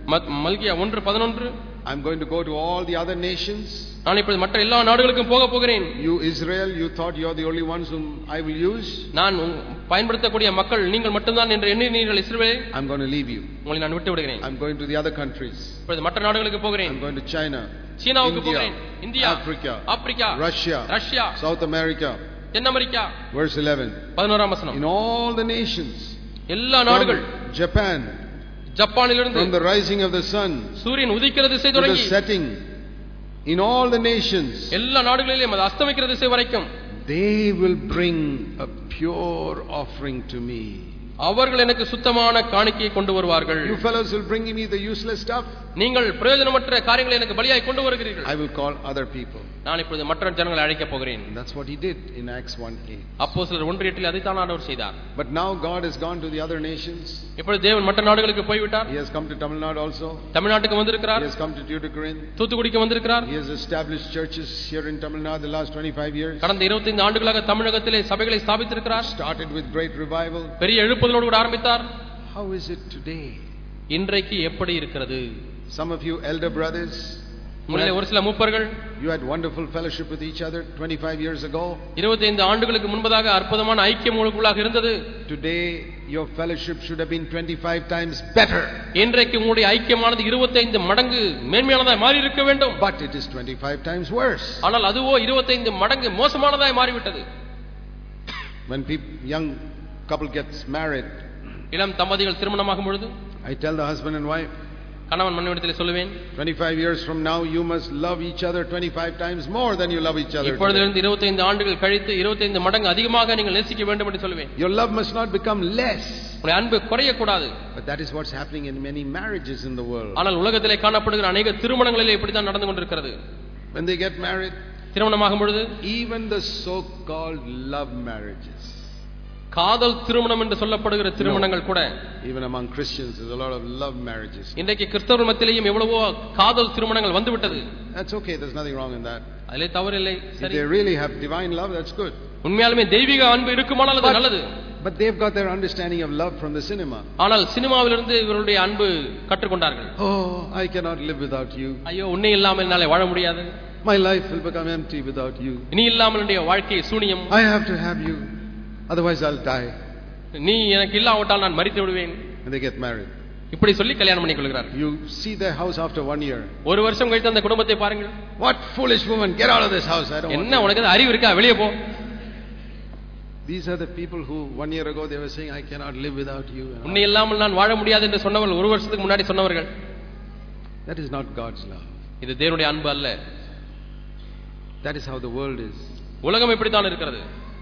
[SPEAKER 2] மல்கியா ஒன்று பதினொன்று.
[SPEAKER 1] I'm going to go to all the other nations.
[SPEAKER 2] நான் இப்பொழுது மற்ற எல்லா நாடுகளுக்கும் போக போகிறேன்.
[SPEAKER 1] You Israel, you thought you are the only ones whom I will use.
[SPEAKER 2] நான் பயன்படுத்தக்கூடிய மக்கள் நீங்கள் மட்டும்தான் என்று எண்ணினீர்கள் இஸ்ரவேலே.
[SPEAKER 1] I'm going to leave you.
[SPEAKER 2] உங்களை நான் விட்டு விடுகிறேன்.
[SPEAKER 1] I'm going to the other countries.
[SPEAKER 2] இப்பொழுது மற்ற நாடுகளுக்கு போகிறேன்.
[SPEAKER 1] I'm going to China,
[SPEAKER 2] சீனாவுக்கு போகிறேன், India,
[SPEAKER 1] Africa,
[SPEAKER 2] Africa,
[SPEAKER 1] Russia,
[SPEAKER 2] Russia,
[SPEAKER 1] South America.
[SPEAKER 2] தென் அமெரிக்கா.
[SPEAKER 1] Verse eleven.
[SPEAKER 2] பதினோராம் வசனம்.
[SPEAKER 1] In all the nations.
[SPEAKER 2] எல்லா நாடுகள்.
[SPEAKER 1] Japan.
[SPEAKER 2] ஜப்பானிலிருந்து
[SPEAKER 1] from the rising of the sun
[SPEAKER 2] சூரியன் உதிக்கிற திசை
[SPEAKER 1] to
[SPEAKER 2] தொடங்கி
[SPEAKER 1] the setting, in all the nations,
[SPEAKER 2] எல்லா நாடுகளிலும் அது அஸ்தமிக்கிற திசை வரைக்கும்,
[SPEAKER 1] they will bring a pure offering to me.
[SPEAKER 2] அவர்கள் எனக்கு சுத்தமான காணிக்கையை கொண்டு வருவார்கள்.
[SPEAKER 1] You fellows will bring me the useless stuff.
[SPEAKER 2] நீங்கள் பிரயோஜனமற்ற காரியங்களை எனக்கு பலியாய் கொண்டு வருகிறீர்கள்.
[SPEAKER 1] I will call other people.
[SPEAKER 2] நான் இப்பொழுது மற்ற ஜனங்களை அழைக்க போகிறேன்.
[SPEAKER 1] That's what he did in Acts one eight.
[SPEAKER 2] அப்போஸ்தலர் ஒன்று எட்டில் அதைத்தான் ஆண்டவர் செய்தார்.
[SPEAKER 1] But now God has gone to the other nations.
[SPEAKER 2] இப்பொழுது தேவன் மற்ற நாடுகளுக்கு போய் விட்டார்.
[SPEAKER 1] He has come to Tamil Nadu also.
[SPEAKER 2] தமிழ்நாட்டுக்கு வந்திருக்கிறார்.
[SPEAKER 1] He has come to Tuticorin.
[SPEAKER 2] தூத்துக்குடிக்கு வந்திருக்கிறார்.
[SPEAKER 1] He has established churches here in Tamil Nadu the last twenty-five years.
[SPEAKER 2] கடந்த இருபத்தைந்து ஆண்டுகளாக தமிழகத்திலே சபைகளை ஸ்தாபித்திருக்கிறார்.
[SPEAKER 1] Started with great revival.
[SPEAKER 2] பெரிய எழுப்புதலோடு கூட ஆரம்பித்தார்.
[SPEAKER 1] How is it today?
[SPEAKER 2] இன்றைக்கு எப்படி இருக்கிறது?
[SPEAKER 1] Some of you elder brothers,
[SPEAKER 2] உங்களிலே ஒரு சில மூப்பர்கள்,
[SPEAKER 1] you had wonderful fellowship with each other twenty-five years ago.
[SPEAKER 2] இருபத்தைந்து ஆண்டுகளுக்கு முன்பதாக அற்புதமான ஐக்கியம் உங்களுக்குள்ளாக இருந்தது.
[SPEAKER 1] Today your fellowship should have been twenty-five times better.
[SPEAKER 2] இன்றைக்கு உங்களுடைய ஐக்கியமானது இருபத்தைந்து மடங்கு மேன்மையானதாய் மாறி இருக்க வேண்டும்.
[SPEAKER 1] But it is twenty-five times worse.
[SPEAKER 2] ஆனால் அதுவோ இருபத்தைந்து மடங்கு மோசமானதாய் மாறிவிட்டது.
[SPEAKER 1] When people, young couple gets married,
[SPEAKER 2] இளம் தம்பதிகள் திருமணமாகும் பொழுது,
[SPEAKER 1] I tell the husband and wife,
[SPEAKER 2] கணவன் மனைவியிடத்தில் சொல்லுவேன்,
[SPEAKER 1] twenty-five years from now you must love each other twenty-five times more than you love each other.
[SPEAKER 2] இப்பொழுதிலிருந்து இருபத்தைந்து ஆண்டுகள் கழித்து இருபத்தைந்து மடங்கு அதிகமாக நீங்கள் நேசிக்க வேண்டும் என்று சொல்லுவேன்.
[SPEAKER 1] Your love must not become less.
[SPEAKER 2] உங்களுடைய அன்பு குறைய கூடாது.
[SPEAKER 1] But that is what's happening in many marriages in the world.
[SPEAKER 2] ஆனால் உலகத்திலே காணப்படுகிற अनेक திருமணங்களிலே இப்படி தான் நடந்து கொண்டிருக்கிறது.
[SPEAKER 1] When they get married,
[SPEAKER 2] திருமணமாகும் பொழுது,
[SPEAKER 1] even the so called love marriages,
[SPEAKER 2] காதல் திருமணம் என்று சொல்லப்படுகிற திருமணங்கள் கூட,
[SPEAKER 1] even among Christians there's a lot of love marriages.
[SPEAKER 2] இன்றைக்கு கிறிஸ்தவர்கள் மத்தியிலேயும் எவ்வளவோ காதல் திருமணங்கள் வந்து விட்டது.
[SPEAKER 1] That's okay, there's nothing wrong in that.
[SPEAKER 2] அதிலே தவறு இல்லை.
[SPEAKER 1] If they really have divine love, that's good.
[SPEAKER 2] உண்மையாலுமே தெய்வீக அன்பு இருக்குமானால் அது நல்லது.
[SPEAKER 1] But they've got their understanding of love from the cinema.
[SPEAKER 2] ஆனால் சினிமாவிலிருந்து இவருடைய அன்பு கற்றுக்கொண்டார்கள்.
[SPEAKER 1] Oh, I cannot live without you.
[SPEAKER 2] ஐயோ, உன்னை இல்லாமல் என்னாலே வாழ முடியாது.
[SPEAKER 1] My life will become empty without you.
[SPEAKER 2] நீ இல்லாமல் என்னுடைய வாழ்க்கை சூனியம்.
[SPEAKER 1] I have to have you, otherwise I'll die.
[SPEAKER 2] நீ எனக்கு இல்லாவிட்டால் நான் மரித்து விடுவேன்.
[SPEAKER 1] And they get married.
[SPEAKER 2] இப்படி சொல்லி கல்யாணம் பண்ணி கொள்கிறார்கள்.
[SPEAKER 1] You see their house after one year.
[SPEAKER 2] ஒரு வருஷம் கழித்து அந்த குடும்பத்தை பாருங்கள்.
[SPEAKER 1] What foolish woman, get out of this house. I don't want.
[SPEAKER 2] என்ன உனக்கு அறிவு இருக்கா? வெளியே போ.
[SPEAKER 1] These are the people who one year ago they were saying I cannot live without you.
[SPEAKER 2] உன்னை இல்லாமல் நான் வாழ முடியாது என்று சொன்னவர்கள் ஒரு வருஷத்துக்கு முன்னாடி சொன்னவர்கள்.
[SPEAKER 1] That is not God's love.
[SPEAKER 2] இது தேவனுடைய அன்பு அல்ல.
[SPEAKER 1] That is how the world is.
[SPEAKER 2] உலகம் இப்படி தான் இருக்கிறது.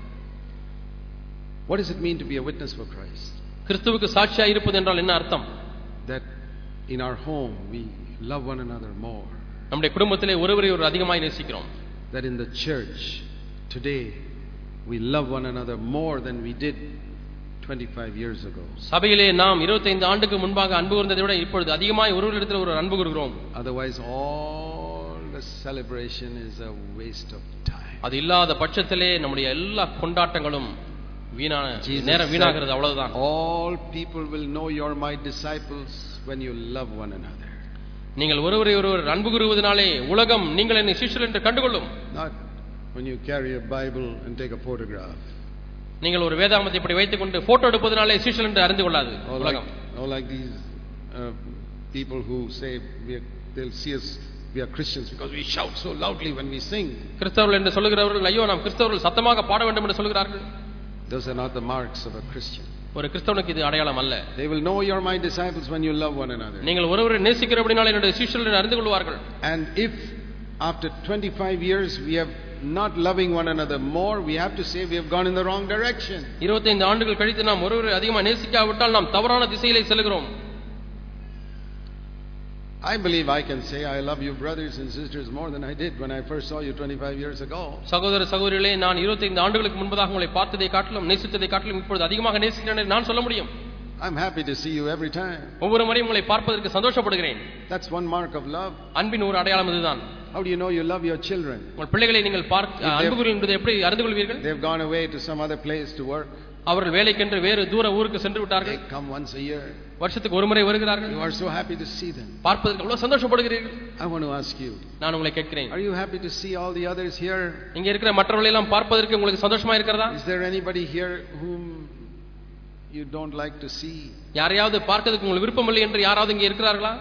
[SPEAKER 1] What does it mean to be a witness for Christ?
[SPEAKER 2] கிறிஸ்துவுக்கு சாட்சியாக இருப்பது என்றால் என்ன அர்த்தம்?
[SPEAKER 1] That in our home we love one another more.
[SPEAKER 2] நம்முடைய குடும்பத்திலே ஒருவரை ஒருவர் அதிகமாய் நேசிக்கிறோம்.
[SPEAKER 1] That in the church today we love one another more than we did twenty-five years ago.
[SPEAKER 2] சபையிலே நாம் இருபத்தைந்து ஆண்டுக்கு முன்பாக அன்பு கூர்ந்ததை விட இப்பொழுது அதிகமாய் ஒருவரிடத்தில் ஒரு அன்பு கூறுகிறோம்.
[SPEAKER 1] Otherwise all the celebration is a waste of time.
[SPEAKER 2] அது இல்லாத பட்சத்திலே நம்முடைய எல்லா கொண்டாட்டங்களும் வீணான நேரம் வீணாகிறது, அவ்வளவுதான்.
[SPEAKER 1] All people will know you're my disciples when you love one another.
[SPEAKER 2] நீங்கள் ஒருவரை ஒருவர் அன்பு கூறுவதனாலே உலகம் நீங்கள் என்னை சீஷர்கள் என்று கண்டுகொள்ளும்.
[SPEAKER 1] Not when you carry a Bible and take a photograph.
[SPEAKER 2] நீங்கள் ஒரு வேதாகமத்தை இப்படி வைத்துக் கொண்டு போட்டோ எடுப்பதனாலே சீஷர்கள் என்று அறிந்து கொள்ளாது உலகம்.
[SPEAKER 1] Oh, like these uh, people who say we are, they'll see us we are Christians because we shout so loudly when we sing.
[SPEAKER 2] கிறிஸ்தவர்கள் என்று சொல்லுகிறவர்கள் ஐயோ நாம் கிறிஸ்தவர்கள் சத்தமாக பாட வேண்டும் என்று சொல்கிறார்கள்.
[SPEAKER 1] Those are not the marks of a Christian.
[SPEAKER 2] ஒரு கிறிஸ்தவனுக்கு இது அடையாளம் அல்ல.
[SPEAKER 1] They will know you're my disciples when you love one another.
[SPEAKER 2] நீங்கள் ஒருவரை நேசிக்கிறபடினாலே என்னுடைய சீஷர்கள் என்று அறிந்து கொள்வார்கள்.
[SPEAKER 1] And if after twenty-five years we have not loving one another more, we have to say we have gone in the wrong direction.
[SPEAKER 2] இருபத்தைந்து ஆண்டுகள் கழித்து நாம் ஒருவரை அதிகமாக நேசிக்காவிட்டால் நாம் தவறான திசையிலே செல்கிறோம்.
[SPEAKER 1] I believe I can say I love you brothers and sisters more than I did when I first saw you twenty-five years ago.
[SPEAKER 2] சகோதர சகோதரிகளே, நான் இருபத்தைந்து ஆண்டுகளுக்கு முன்பதாக உங்களை பார்த்ததை காட்டிலும் நேசித்ததை காட்டிலும் இப்பொழுது அதிகமாக நேசிக்கிறேன் என்று நான் சொல்ல முடியும்.
[SPEAKER 1] I'm happy to see you every time.
[SPEAKER 2] ஒவ்வொரு முறையும் உங்களை பார்ப்பதற்கு சந்தோஷப்படுகிறேன்.
[SPEAKER 1] That's one mark of love.
[SPEAKER 2] அன்பின் ஒரு அடையாளம் இதுதான்.
[SPEAKER 1] How do you know you love your children?
[SPEAKER 2] உங்கள் பிள்ளைகளை நீங்கள் பார்க்க அன்பு கூறுவது என்பதை எப்படி அறிந்து கொள்வீர்கள்?
[SPEAKER 1] They've gone away to some other place to work.
[SPEAKER 2] அவர்கள் வேலைக்கென்று வேறு தூர ஊருக்கு சென்று விட்டார்கள்.
[SPEAKER 1] They come once a year.
[SPEAKER 2] வருஷத்துக்கு ஒரு முறை வருகிறார்கள்.
[SPEAKER 1] You are so happy to see them.
[SPEAKER 2] பார்ப்பதற்கு எவ்வளவு சந்தோஷப்படுகிறீர்கள்.
[SPEAKER 1] I want to ask you.
[SPEAKER 2] நான் உங்களை கேட்கிறேன்.
[SPEAKER 1] Are you happy to see all the others here?
[SPEAKER 2] இங்க இருக்கிற மற்றவர்களை எல்லாம் பார்ப்பதற்கு உங்களுக்கு சந்தோஷமா இருக்கிறதா?
[SPEAKER 1] Is there anybody here whom you don't like to see?
[SPEAKER 2] யாரையாவது பார்க்கிறதுக்கு உங்களுக்கு விருப்பம் இல்லை என்று யாராவது இங்க இருக்கிறார்களா?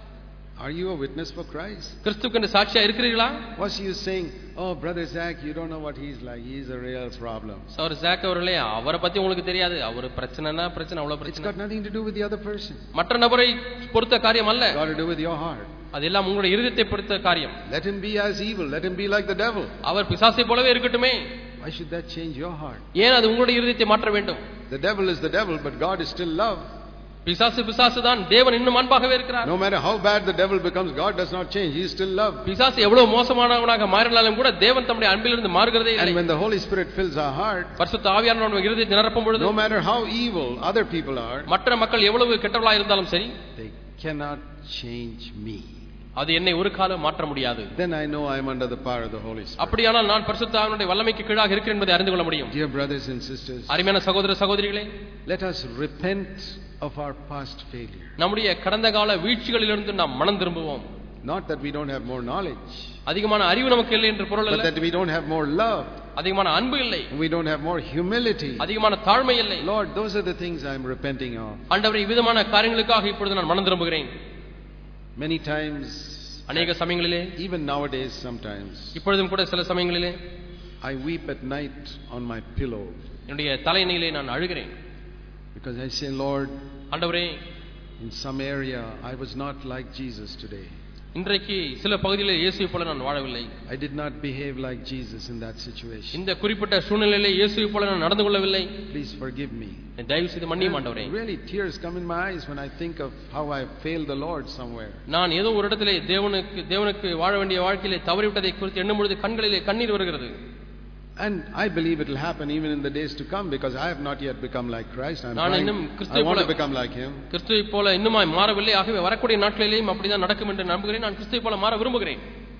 [SPEAKER 1] Are you a witness for Christ?
[SPEAKER 2] கிறிஸ்துவுக்கு சாட்சியா இருக்கிறீர்களா?
[SPEAKER 1] Was you saying, oh brother Zach, you don't know what he's like, he's a real problem?
[SPEAKER 2] சகோதரர் ஜாக் அவர்களே, அவரை பத்தி உங்களுக்கு தெரியாது, அவர் பிரச்சனைனா பிரச்சனை, அவ்வளவு பிரச்சனை.
[SPEAKER 1] It's got nothing to do with the other person.
[SPEAKER 2] மற்ற நபரை பொறுத்த காரியம் அல்ல.
[SPEAKER 1] It's got to do with your heart.
[SPEAKER 2] அதெல்லாம் உங்களுடைய இருதயத்தை பொறுத்த காரியம்.
[SPEAKER 1] Let him be as evil, let him be like the devil.
[SPEAKER 2] அவர் பிசாசை போலவே இருக்கட்டுமே.
[SPEAKER 1] Why should that change your heart?
[SPEAKER 2] ஏன் அது உங்களுடைய இருதயத்தை மாற்ற வேண்டும்?
[SPEAKER 1] The devil is the devil, but God is still love.
[SPEAKER 2] பிசாசு பிசாசு தான், தேவன் இன்னும் அன்பாகவே இருக்கிறார்.
[SPEAKER 1] No matter how bad the devil becomes, God does not change. He is still love.
[SPEAKER 2] பிசாசு எவ்வளவு மோசமானவனாக மாறினாலும் கூட தேவன் தம்முடைய அன்பிலிருந்து மாறுகிறதே இல்லை.
[SPEAKER 1] And when the Holy Spirit fills our heart,
[SPEAKER 2] பரிசுத்த ஆவியானவர் நம்ம இருதயத்தை நிரப்பும் பொழுது,
[SPEAKER 1] no matter how evil other people are,
[SPEAKER 2] மற்ற மக்கள் எவ்வளவு கெட்டவர்களாக இருந்தாலும் சரி,
[SPEAKER 1] they cannot change me.
[SPEAKER 2] அது என்னை ஒரு காலம் மாற்ற முடியாது.
[SPEAKER 1] Then I know I am under the power of the Holy Spirit.
[SPEAKER 2] அப்படியானால் நான் பரிசுத்த ஆவியானவருடைய வல்லமைக்கு கீழாக இருக்கிறேன் என்பதை அறிந்து கொள்ள முடியும்.
[SPEAKER 1] Dear brothers and sisters,
[SPEAKER 2] அருமையான சகோதர சகோதரிகளே,
[SPEAKER 1] let us repent of our past failure.
[SPEAKER 2] நம்முடைய கடந்த கால வீழ்ச்சிகளிலிருந்து நாம் மனம் திரும்புவோம்.
[SPEAKER 1] Not that we don't have more knowledge,
[SPEAKER 2] அதிகமான அறிவு நமக்கு இல்லை என்று பொருள் அல்ல.
[SPEAKER 1] but that we don't have more love,
[SPEAKER 2] அதிகமான அன்பு இல்லை,
[SPEAKER 1] we don't have more humility,
[SPEAKER 2] அதிகமான தாழ்மை இல்லை.
[SPEAKER 1] Lord, those are the things I am repenting of.
[SPEAKER 2] ஆண்டவரே, விதமான காரியங்களுக்காக இப்பொழுது நான் மனம் திரும்புகிறேன்.
[SPEAKER 1] Many times,
[SPEAKER 2] அநேக சமயங்களிலே,
[SPEAKER 1] even nowadays sometimes,
[SPEAKER 2] இப்பொழுதும் கூட சில சமயங்களிலே
[SPEAKER 1] I weep at night on my pillow
[SPEAKER 2] என்னுடைய தலையணையிலே நான் அழுகிறேன்.
[SPEAKER 1] because I say, Lord,
[SPEAKER 2] ஆண்டவரே,
[SPEAKER 1] in some area I was not like Jesus today.
[SPEAKER 2] இன்றைக்கு சில பகுதிகளில் இயேசுவை போல நான் வாழவில்லை.
[SPEAKER 1] I did not behave like Jesus in that situation.
[SPEAKER 2] இந்த குறிப்பிட்ட சூழ்நிலையிலே இயேசுவை போல நான் நடந்து கொள்ளவில்லை.
[SPEAKER 1] Please forgive me.
[SPEAKER 2] தயவு செய்து மன்னியும் ஆண்டவரே.
[SPEAKER 1] Really tears come in my eyes when I think of how I failed the Lord somewhere.
[SPEAKER 2] நான் ஏதோ ஒரு இடத்திலே தேவனுக்கு தேவனுக்கு வாழ வேண்டிய வாழ்க்கையிலே தவறிவிட்டதை குறித்து எண்ணும் பொழுது கண்களிலே கண்ணீர் வருகிறது.
[SPEAKER 1] And I believe it will happen even in the days to come, because I have not yet become like Christ. I'm
[SPEAKER 2] நான்
[SPEAKER 1] trying,
[SPEAKER 2] இன்னும்
[SPEAKER 1] I
[SPEAKER 2] கிறிஸ்துவை
[SPEAKER 1] want
[SPEAKER 2] போல
[SPEAKER 1] to become like him.
[SPEAKER 2] கிறிஸ்துவை போல இன்னுமாய் மாறவில்லை. ஆகவே வரக்கூடிய நாட்களிலேயும் அப்படிதான் நடக்கும் என்று நம்புகிறேன். நான் கிறிஸ்துவை போல மாற விரும்புகிறேன்.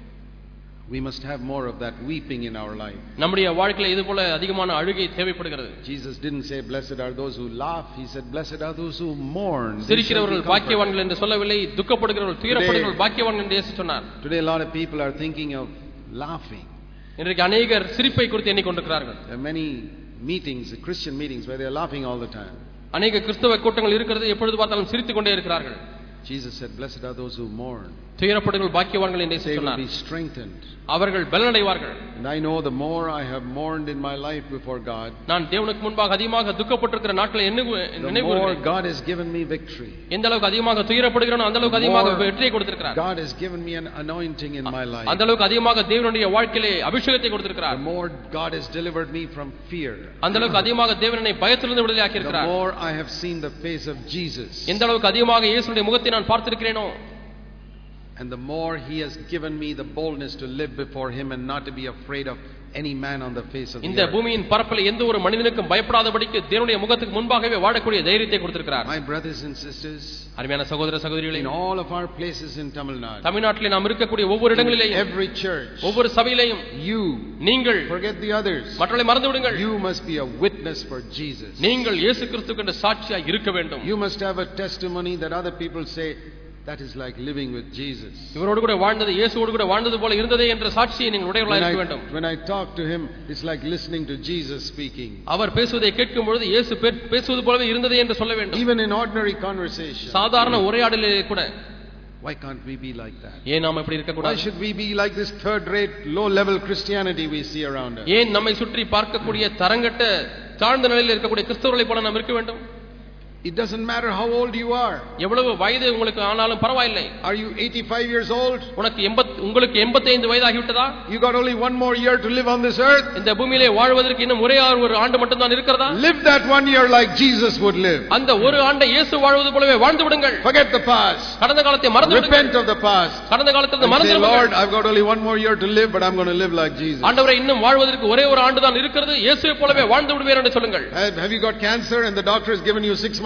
[SPEAKER 1] We must have more of that weeping in our life.
[SPEAKER 2] நம்முடைய வாழ்க்கையில இது போல அதிகமான அழுகை தேவைப்படுகிறது.
[SPEAKER 1] Jesus didn't say blessed are those who laugh, he said blessed are those who mourn.
[SPEAKER 2] சிரிக்கிறவர்கள் பாக்கியவான்கள் என்று சொல்லவில்லை, துக்கப்படுகிறவர்கள் துயரப்படுகிறவர்கள் பாக்கியவான்கள் என்று இயேசு சொன்னார்.
[SPEAKER 1] Today a lot of people are thinking of laughing.
[SPEAKER 2] இன்றைக்கு அநேகர் சிரிப்பை குறித்து எண்ணிக்கொண்டிருக்கிறார்கள்.
[SPEAKER 1] There are many meetings, Christian meetings, where they are laughing all the time.
[SPEAKER 2] அநேக கிறிஸ்தவ கூட்டங்கள் இருக்கிறது, எப்பொழுது பார்த்தாலும் சிரித்துக் கொண்டே இருக்கிறார்கள்.
[SPEAKER 1] Jesus said blessed are those who mourn.
[SPEAKER 2] துயரப்படுகிறவர்கள் பாக்கியவான்கள் என்று
[SPEAKER 1] They will
[SPEAKER 2] சொன்னார்.
[SPEAKER 1] be strengthened.
[SPEAKER 2] அவர்கள் பலனடைவார்கள்.
[SPEAKER 1] And I know the more I have mourned in my life before God,
[SPEAKER 2] நான் தேவனுக்கு முன்பாக அதிகமாக துக்கப்பட்டிருக்கிற நாட்களை
[SPEAKER 1] the more God has given me victory.
[SPEAKER 2] எந்த அளவுக்கு அதிகமாக துயரப்படுகிறேனோ அந்த அளவுக்கு அதிகமாக வெற்றியை கொடுத்திருக்கிறார்.
[SPEAKER 1] God has given me an anointing in my life.
[SPEAKER 2] அந்த அளவுக்கு அதிகமாக தேவனுடைய வாழ்க்கையிலே அபிஷேகத்தை கொடுத்திருக்கிறார்.
[SPEAKER 1] The more God has delivered me from fear.
[SPEAKER 2] அந்த அளவுக்கு அதிகமாக தேவன் என்னை பயத்திலிருந்து விடுதலையாக்கி
[SPEAKER 1] The
[SPEAKER 2] இருக்கிறார்.
[SPEAKER 1] more I have seen the face of Jesus.
[SPEAKER 2] எந்த அளவுக்கு அதிகமாக இயேசுவின் முகத்தை நான் பார்த்திருக்கிறேனோ,
[SPEAKER 1] and the more he has given me the boldness to live before him and not to be afraid of any man on the face of the
[SPEAKER 2] இந்த
[SPEAKER 1] earth.
[SPEAKER 2] பூமியின் பரப்பில் எந்த ஒரு மனிதனுக்கும் பயப்படாதபடிக்கு தேவனுடைய முகத்துக்கு முன்பாகவே வாழக்கூடிய தைரியத்தை கொடுத்திருக்கிறார்.
[SPEAKER 1] My brothers and sisters,
[SPEAKER 2] அருமையான சகோதர சகோதரிகளே,
[SPEAKER 1] in all of our places in Tamil Nadu,
[SPEAKER 2] தமிழ்நாட்டிலே நாம் இருக்கக்கூடிய ஒவ்வொரு இடங்களிலேயும்,
[SPEAKER 1] every church,
[SPEAKER 2] ஒவ்வொரு சபையிலேயும்,
[SPEAKER 1] you,
[SPEAKER 2] நீங்கள்
[SPEAKER 1] forget the others,
[SPEAKER 2] மற்றவர்களை மறந்து விடுங்கள்,
[SPEAKER 1] you must be a witness for Jesus.
[SPEAKER 2] நீங்கள் இயேசு கிறிஸ்துவுக்கு சாட்சியாக இருக்க வேண்டும்.
[SPEAKER 1] You must have a testimony that other people say, that is like living with Jesus.
[SPEAKER 2] இவரோடு கூட வாழ்ந்தது இயேசுவோடு கூட வாழ்ந்தது போல இருந்ததே என்ற சாட்சியை நீங்கள் உடையவர்களாக இருக்க வேண்டும்.
[SPEAKER 1] When I talk to him, it's like listening to Jesus speaking.
[SPEAKER 2] அவர் பேசுவதை கேட்கும் பொழுது இயேசு பேசுவது போலவே இருந்ததே என்று சொல்ல வேண்டும்.
[SPEAKER 1] Even in ordinary conversation,
[SPEAKER 2] சாதாரண உரையாடலிலே கூட,
[SPEAKER 1] why can't we be like that?
[SPEAKER 2] ஏன் நாம் இப்படி இருக்க கூடாது?
[SPEAKER 1] Why should we be like this third rate low level Christianity we see around us?
[SPEAKER 2] ஏன் நம்மை சுற்றி பார்க்கக்கூடிய தரங்கட்ட தாழ்ந்த நிலையில் இருக்கக்கூடிய கிறிஸ்தவர்களை போல நாம் இருக்க வேண்டும்?
[SPEAKER 1] It doesn't matter how old you are.
[SPEAKER 2] எவ்வளவு வயது உங்களுக்கு ஆனாலும் பரவாயில்லை.
[SPEAKER 1] Are you eighty-five years old?
[SPEAKER 2] உனக்கு எண்பது உங்களுக்கு எண்பத்தைந்து வயதாகி விட்டதா?
[SPEAKER 1] You got only one more year to live on this earth.
[SPEAKER 2] இந்த பூமியிலே வாழ்வதற்கு இன்னும் ஒரே ஒரு ஆண்டு மட்டும் தான் இருக்கிறதா?
[SPEAKER 1] Live that one year like Jesus would live.
[SPEAKER 2] அந்த ஒரு ஆண்டை இயேசு வாழ்வது போலவே வாழ்ந்து விடுங்கள்.
[SPEAKER 1] Forget the past.
[SPEAKER 2] கடந்த காலத்தை மறந்து விடுங்கள்.
[SPEAKER 1] Repent of the past.
[SPEAKER 2] கடந்த காலத்தை மறந்து விடுங்கள்.
[SPEAKER 1] Lord, I've got only one more year to live, but I'm going to live like Jesus.
[SPEAKER 2] ஆண்டவரே, இன்னும் வாழ்வதற்கு ஒரே ஒரு ஆண்டு தான் இருக்கிறது, இயேசுவை போலவே வாழ்ந்து விடுவேன் என்று சொல்லுங்கள்.
[SPEAKER 1] Have you got cancer and the doctor has given you six months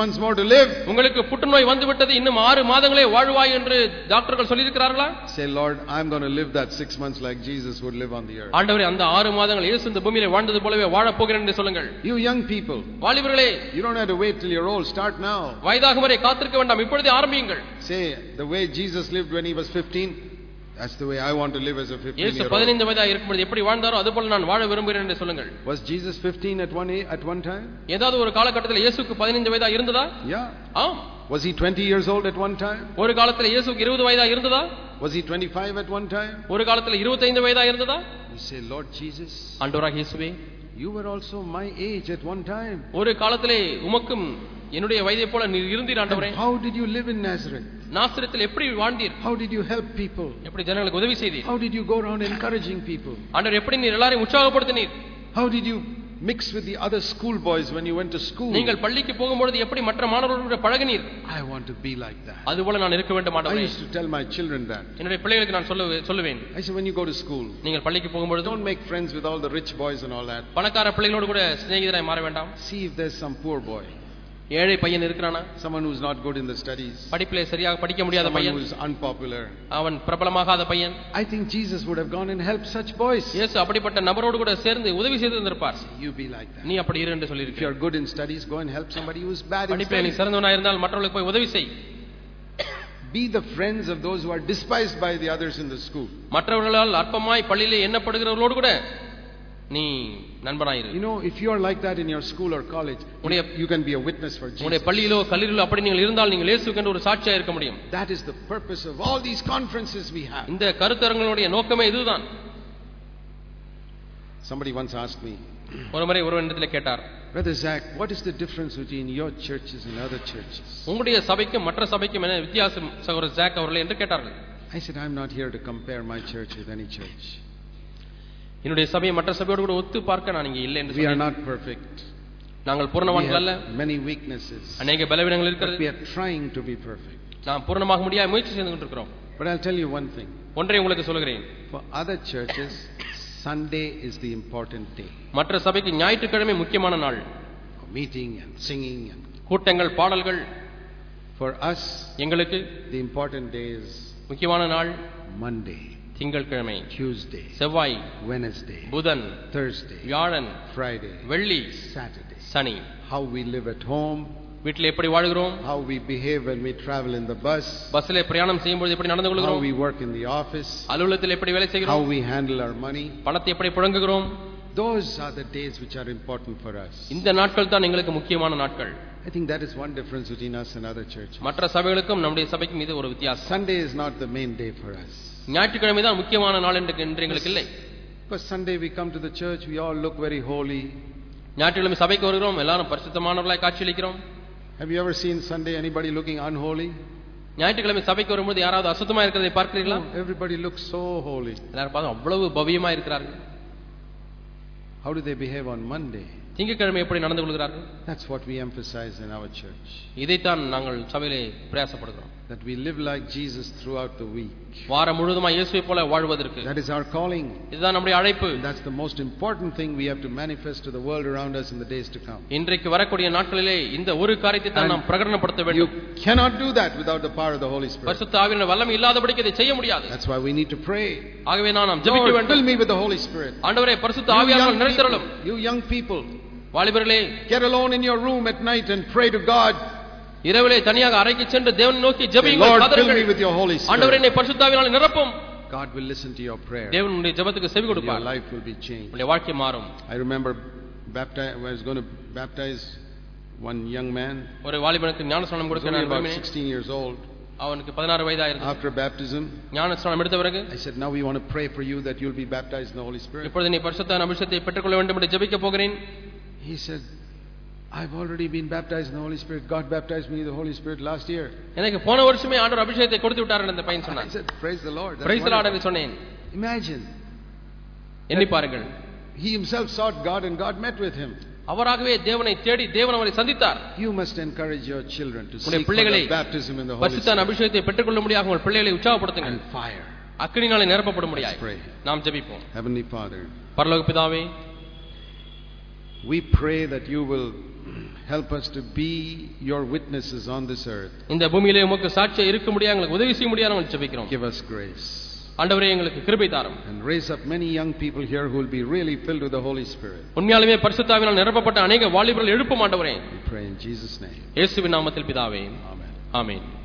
[SPEAKER 1] months more to live.
[SPEAKER 2] உங்களுக்கு புற்றுநோய் வந்து விட்டது, இன்னும் ஆறு மாதங்களே வாழ்வாய் என்று டாக்டர்கள் சொல்லி இருக்கிறார்களா?
[SPEAKER 1] Say, Lord, I'm going to live that six months like Jesus would live on the earth.
[SPEAKER 2] ஆண்டவரே, அந்த ஆறு மாதங்கள் இயேசு இந்த பூமியிலே வாழ்ந்தது போலவே வாழப் போகிறேன் என்று சொல்லுங்கள்.
[SPEAKER 1] You young people,
[SPEAKER 2] வாலிபர்களே,
[SPEAKER 1] you don't have to wait till you're old. Start now.
[SPEAKER 2] வயதாகும் வரை காத்திருக்க வேண்டாம், இப்பொழுதே ஆரம்பியுங்கள்.
[SPEAKER 1] Say, the way Jesus lived when he was fifteen, that's the way I want to live as a fifteen year old.
[SPEAKER 2] இயேசு பதினைந்து வயதாக இருக்கும்போது எப்படி வாழ்ந்தாரோ அதுபோல நான் வாழ விரும்புகிறேன் என்று சொல்லுங்கள்.
[SPEAKER 1] Was Jesus fifteen at one at one time?
[SPEAKER 2] ஏதாவது ஒரு காலகட்டத்தில் இயேசுக்கு பதினைந்து வயதாக இருந்ததா?
[SPEAKER 1] Yeah.
[SPEAKER 2] ஆம்.
[SPEAKER 1] Was he twenty years old at one time?
[SPEAKER 2] ஒரு காலத்தில் இயேசுக்கு இருபது வயதாக இருந்ததா?
[SPEAKER 1] Was he twenty-five at one time?
[SPEAKER 2] ஒரு காலத்தில் இருபத்தைந்து வயதாக இருந்ததா?
[SPEAKER 1] You say, Lord Jesus,
[SPEAKER 2] ஆண்டவராகிய இயேசுவே,
[SPEAKER 1] you were also my age at one time.
[SPEAKER 2] ஒரு காலத்திலே உமக்கும் என்னுடைய வயதைப் போல நீர் இருந்தீர் ஆண்டவரே.
[SPEAKER 1] How did you live in Nazareth?
[SPEAKER 2] நாசரேத்தில் எப்படி வாழ்ந்தீர்?
[SPEAKER 1] How did you help people?
[SPEAKER 2] எப்படி ஜனங்களுக்கு உதவி செய்தீர்?
[SPEAKER 1] How did you go around encouraging people?
[SPEAKER 2] ஆண்டவரே, எப்படி நீர் எல்லாரையும் உற்சாகப்படுத்தினீர்?
[SPEAKER 1] How did you mix with the other school boys when you went to school?
[SPEAKER 2] நீங்கள் பள்ளிக்கு போகும்போது எப்படி மற்ற மாணவர்களோடு பழகினீர்?
[SPEAKER 1] I want to be like that.
[SPEAKER 2] அதுபோல நான் இருக்க வேண்டும்
[SPEAKER 1] I
[SPEAKER 2] ஆண்டவரே.
[SPEAKER 1] used to tell my children that.
[SPEAKER 2] என்னுடைய பிள்ளைகளுக்கு நான் சொல்ல சொல்லுவேன்.
[SPEAKER 1] I said, when you go to school,
[SPEAKER 2] நீங்கள் பள்ளிக்கு போகும்போது
[SPEAKER 1] don't make friends with all the rich boys and all that.
[SPEAKER 2] பணக்கார பிள்ளைகளோடு கூட சிநேகிதராய் மாற வேண்டாம்.
[SPEAKER 1] See if there's some poor boy,
[SPEAKER 2] ஏழை பையன் இருக்கிறானா,
[SPEAKER 1] someone who's not good in the studies,
[SPEAKER 2] படிப்பிலே சரியாக படிக்க முடியாத
[SPEAKER 1] someone
[SPEAKER 2] பையன்,
[SPEAKER 1] who's unpopular.
[SPEAKER 2] அவன் பிரபலமாகாத பையன்.
[SPEAKER 1] I think Jesus would have gone and helped such boys.
[SPEAKER 2] இயேசு அப்படிப்பட்ட நபரோடு கூட சேர்ந்து உதவி செய்து இருந்திருப்பார்.
[SPEAKER 1] You be like that.
[SPEAKER 2] நீ அப்படி இரு என்று
[SPEAKER 1] If
[SPEAKER 2] சொல்லியிருக்கிறார்.
[SPEAKER 1] you're good in studies, go and help somebody who's bad in
[SPEAKER 2] படிப்பிலே நீ
[SPEAKER 1] studies.
[SPEAKER 2] சிறந்தவனாக இருந்தால் மற்றவர்களுக்கு போய் உதவி செய்.
[SPEAKER 1] Be the friends of those who are despised by the others in the school.
[SPEAKER 2] மற்றவர்களால் அற்பமாய் பள்ளியிலே எண்ணப்படுகிறவர்களோடு கூட நீ நண்பனாயிரு.
[SPEAKER 1] You know, if you are like that in your school or college, you can be a witness for Jesus.
[SPEAKER 2] உன்னுடைய பள்ளியிலோ கல்லூரியிலோ அப்படி நீங்கள் இருந்தால் நீங்கள் இயேசுவுக்கு ஒரு சாட்சியா இருக்க முடியும்.
[SPEAKER 1] That is the purpose of all these conferences we have.
[SPEAKER 2] இந்த கருத்தரங்களுடைய நோக்கமே இதுதான்.
[SPEAKER 1] Somebody once asked me,
[SPEAKER 2] ஒருமுறை ஒருவனிடத்தில் கேட்டார்,
[SPEAKER 1] Brother Zach, what is the difference between your churches and other churches?
[SPEAKER 2] உங்களுடைய சபைக்கும் மற்ற சபைக்கும் என்ன வித்தியாசம் சகோதரர் ஜாக் அவர்களே என்று கேட்டார்கள்.
[SPEAKER 1] I said, I'm not here to compare my church with any church.
[SPEAKER 2] என்னுடைய சபையை மற்ற சபையோடு கூட ஒத்து பார்க்க நான் இங்கே இல்லை என்று
[SPEAKER 1] We are
[SPEAKER 2] சொன்னேன்.
[SPEAKER 1] not perfect.
[SPEAKER 2] நாங்கள்
[SPEAKER 1] We
[SPEAKER 2] பூரணமானவர்கள் அல்ல.
[SPEAKER 1] have many weaknesses.
[SPEAKER 2] அநேக பலவீனங்கள்
[SPEAKER 1] But
[SPEAKER 2] இருக்கிறது.
[SPEAKER 1] we are trying to be perfect.
[SPEAKER 2] நாம் பூரணமாக முடியாத முயற்சி செய்து கொண்டிருக்கிறோம்.
[SPEAKER 1] But I'll tell you one thing.
[SPEAKER 2] ஒன்றை உங்களுக்கு சொல்கிறேன்.
[SPEAKER 1] For other churches, Sunday is the important day.
[SPEAKER 2] மற்ற சபைக்கு ஞாயிற்றுக்கிழமை முக்கியமான நாள்.
[SPEAKER 1] For meeting and singing and
[SPEAKER 2] கூட்டங்கள், பாடல்கள்.
[SPEAKER 1] for us,
[SPEAKER 2] எங்களுக்கு
[SPEAKER 1] the important day is
[SPEAKER 2] முக்கியமான நாள்
[SPEAKER 1] Monday,
[SPEAKER 2] திங்கட்கிழமை,
[SPEAKER 1] Tuesday,
[SPEAKER 2] செவ்வாய்,
[SPEAKER 1] Wednesday,
[SPEAKER 2] புதன்,
[SPEAKER 1] Thursday,
[SPEAKER 2] வியாழன்,
[SPEAKER 1] Friday,
[SPEAKER 2] வெள்ளி,
[SPEAKER 1] Saturday.
[SPEAKER 2] Shani.
[SPEAKER 1] How we live at home,
[SPEAKER 2] வீட்டில் எப்படி வாழ்கிறோம்,
[SPEAKER 1] how we behave when we travel in the bus,
[SPEAKER 2] பஸ்ஸிலே பிரயாணம் செய்யும்போது எப்படி நடந்து
[SPEAKER 1] how
[SPEAKER 2] கொள்கிறோம்,
[SPEAKER 1] we work in the office,
[SPEAKER 2] அலுவலகத்தில் எப்படி வேலை
[SPEAKER 1] how
[SPEAKER 2] செய்கிறோம்,
[SPEAKER 1] we handle our money.
[SPEAKER 2] பணத்தை எப்படி புழங்குகிறோம்.
[SPEAKER 1] Those are the days which are important for us.
[SPEAKER 2] இந்த நாட்கள் தான் எங்களுக்கு முக்கியமான நாட்கள்.
[SPEAKER 1] I think that is one difference between us and other churches.
[SPEAKER 2] மற்ற சபைகளுக்கும் நம்முடைய சபைக்கும் இது ஒரு வித்தியாசம்.
[SPEAKER 1] Sunday is not the main day for us.
[SPEAKER 2] ஞாயிற்றுக்கிழமை தான் முக்கியமான நாள் என்று என்று எங்களுக்கு இல்லை.
[SPEAKER 1] Because Sunday we come to the church, we all look very holy.
[SPEAKER 2] ஞாயிற்றுக்கிழமை சபைக்கு வருகிறோம், எல்லாரும் பரிசுத்தமானவர்களாய் காட்சியளிக்கிறோம்.
[SPEAKER 1] Have you ever seen Sunday anybody looking unholy?
[SPEAKER 2] ஞாயிற்றுக்கிழமை சபைக்கு வரும்போது யாராவது அசுத்தமா இருக்கிறதை பார்க்கிறீர்களா?
[SPEAKER 1] No, everybody looks so holy.
[SPEAKER 2] எல்லாரும் பார்த்தா அவ்வளவு பவ்யமா இருக்கிறார்கள்.
[SPEAKER 1] How do they behave on Monday?
[SPEAKER 2] திங்கட்கிழமை எப்படி நடந்து கொள்கிறார்கள்?
[SPEAKER 1] That's what we emphasize in our church.
[SPEAKER 2] இதைத்தான் நாங்கள் சபையிலே பிரயாசப்படுகிறோம்.
[SPEAKER 1] That we live like Jesus throughout the week.
[SPEAKER 2] வாரம் முழுவதுமா இயேசுவை போல வாழ்வதற்கு.
[SPEAKER 1] That is our calling.
[SPEAKER 2] இதுதான் நம்முடைய அழைப்பு.
[SPEAKER 1] That's the most important thing we have to manifest to the world around us in the days to come.
[SPEAKER 2] இன்றைக்கு வரக்கூடிய நாட்களிலே இந்த ஒரு காரியத்தை தான் நாம் பிரகடனப்படுத்த வேண்டும்.
[SPEAKER 1] You cannot do that without the power of the Holy Spirit.
[SPEAKER 2] பரிசுத்த ஆவியின் வல்லமை இல்லாதபடிக்கு இதை செய்ய முடியாது.
[SPEAKER 1] That's why we need to pray.
[SPEAKER 2] ஆகவே நாம் ஜெபிக்க
[SPEAKER 1] Lord,
[SPEAKER 2] வேண்டும்.
[SPEAKER 1] fill me with the Holy Spirit.
[SPEAKER 2] ஆண்டவரே பரிசுத்த ஆவியானவரால் நிறைந்தருளும்.
[SPEAKER 1] You young people,
[SPEAKER 2] வாலிபர்களே,
[SPEAKER 1] get alone in your room at night and pray to God.
[SPEAKER 2] இரவிலே தனியாக அறைக்கு சென்று தேவனை நோக்கி ஜெபியுங்கள்.
[SPEAKER 1] Lord, fill me with your Holy Spirit.
[SPEAKER 2] ஆண்டவரே என்னை பரிசுத்த ஆவியால் நிரப்பும்.
[SPEAKER 1] God will listen to your prayer.
[SPEAKER 2] தேவன் உங்களுடைய ஜெபத்துக்கு செவி கொடுப்பார்.
[SPEAKER 1] Your life will be changed.
[SPEAKER 2] உங்களுடைய வாழ்க்கை மாறும்.
[SPEAKER 1] I remember baptize I was going to baptize one young man.
[SPEAKER 2] ஒரு வாலிபனுக்கு ஞானஸ்நானம் கொடுக்க நான்
[SPEAKER 1] about
[SPEAKER 2] விரும்பினேன்.
[SPEAKER 1] sixteen years old.
[SPEAKER 2] அவனுக்கு பதினாறு வயதா இருந்தது.
[SPEAKER 1] After baptism,
[SPEAKER 2] ஞானஸ்நானம் எடுத்த பிறகு
[SPEAKER 1] I said, now we want to pray for you that you'll be baptized in the Holy Spirit.
[SPEAKER 2] இப்பொழுது நீ பரிசுத்த அபிஷேகத்தை பெற்றுக்கொள்ள வேண்டும் என்று ஜெபிக்க போகிறேன்.
[SPEAKER 1] He said, I've already been baptized in the Holy Spirit. God baptized me in the Holy Spirit last year.
[SPEAKER 2] எனக்கு போன வருஷமே ஆண்டவர் அபிஷேகத்தை கொடுத்து விட்டார் என்று அந்த பையன் சொன்னான்.
[SPEAKER 1] I said, praise the Lord.
[SPEAKER 2] Praise the Lord என்று சொன்னேன்.
[SPEAKER 1] Imagine.
[SPEAKER 2] எண்ணி பாருங்கள்.
[SPEAKER 1] He himself sought God and God met with him.
[SPEAKER 2] அவராகவே தேவனை தேடி தேவன் அவரை சந்தித்தார்.
[SPEAKER 1] You must encourage your children to
[SPEAKER 2] உங்களுடைய
[SPEAKER 1] seek for
[SPEAKER 2] பிள்ளைகளை
[SPEAKER 1] the baptism in the Holy
[SPEAKER 2] பரிசுத்த
[SPEAKER 1] Spirit
[SPEAKER 2] அபிஷேகத்தை பெற்றுக்கொள்ள முடியாக உங்கள் பிள்ளைகளை உற்சாகப்படுத்துங்கள்.
[SPEAKER 1] and fire.
[SPEAKER 2] அக்கினியாலே நிரப்பப்பட முடியாது.
[SPEAKER 1] Let's pray.
[SPEAKER 2] நாம் ஜெபிப்போம்.
[SPEAKER 1] Heavenly Father,
[SPEAKER 2] பரலோக பிதாவே,
[SPEAKER 1] we pray that you will Help us to be your witnesses on this earth.
[SPEAKER 2] இந்த பூமியிலே உமக்கு சாட்சியா இருக்க முடியா எங்களுக்கு உதவி செய்ய முடியா நாங்கள் ஜெபிக்கிறோம்.
[SPEAKER 1] Give us grace.
[SPEAKER 2] ஆண்டவரே எங்களுக்கு கிருபை தாரும்.
[SPEAKER 1] And raise up many young people here who will be really filled with the Holy Spirit.
[SPEAKER 2] உண்மையாலுமே பரிசுத்த ஆவியினால் நிரப்பப்பட்ட அநேக வாலிபர்கள் எழுப்பும் ஆண்டவரே.
[SPEAKER 1] We pray in Jesus name.
[SPEAKER 2] இயேசுவின் நாமத்தில் பிதாவே.
[SPEAKER 1] Amen.
[SPEAKER 2] ஆமென்.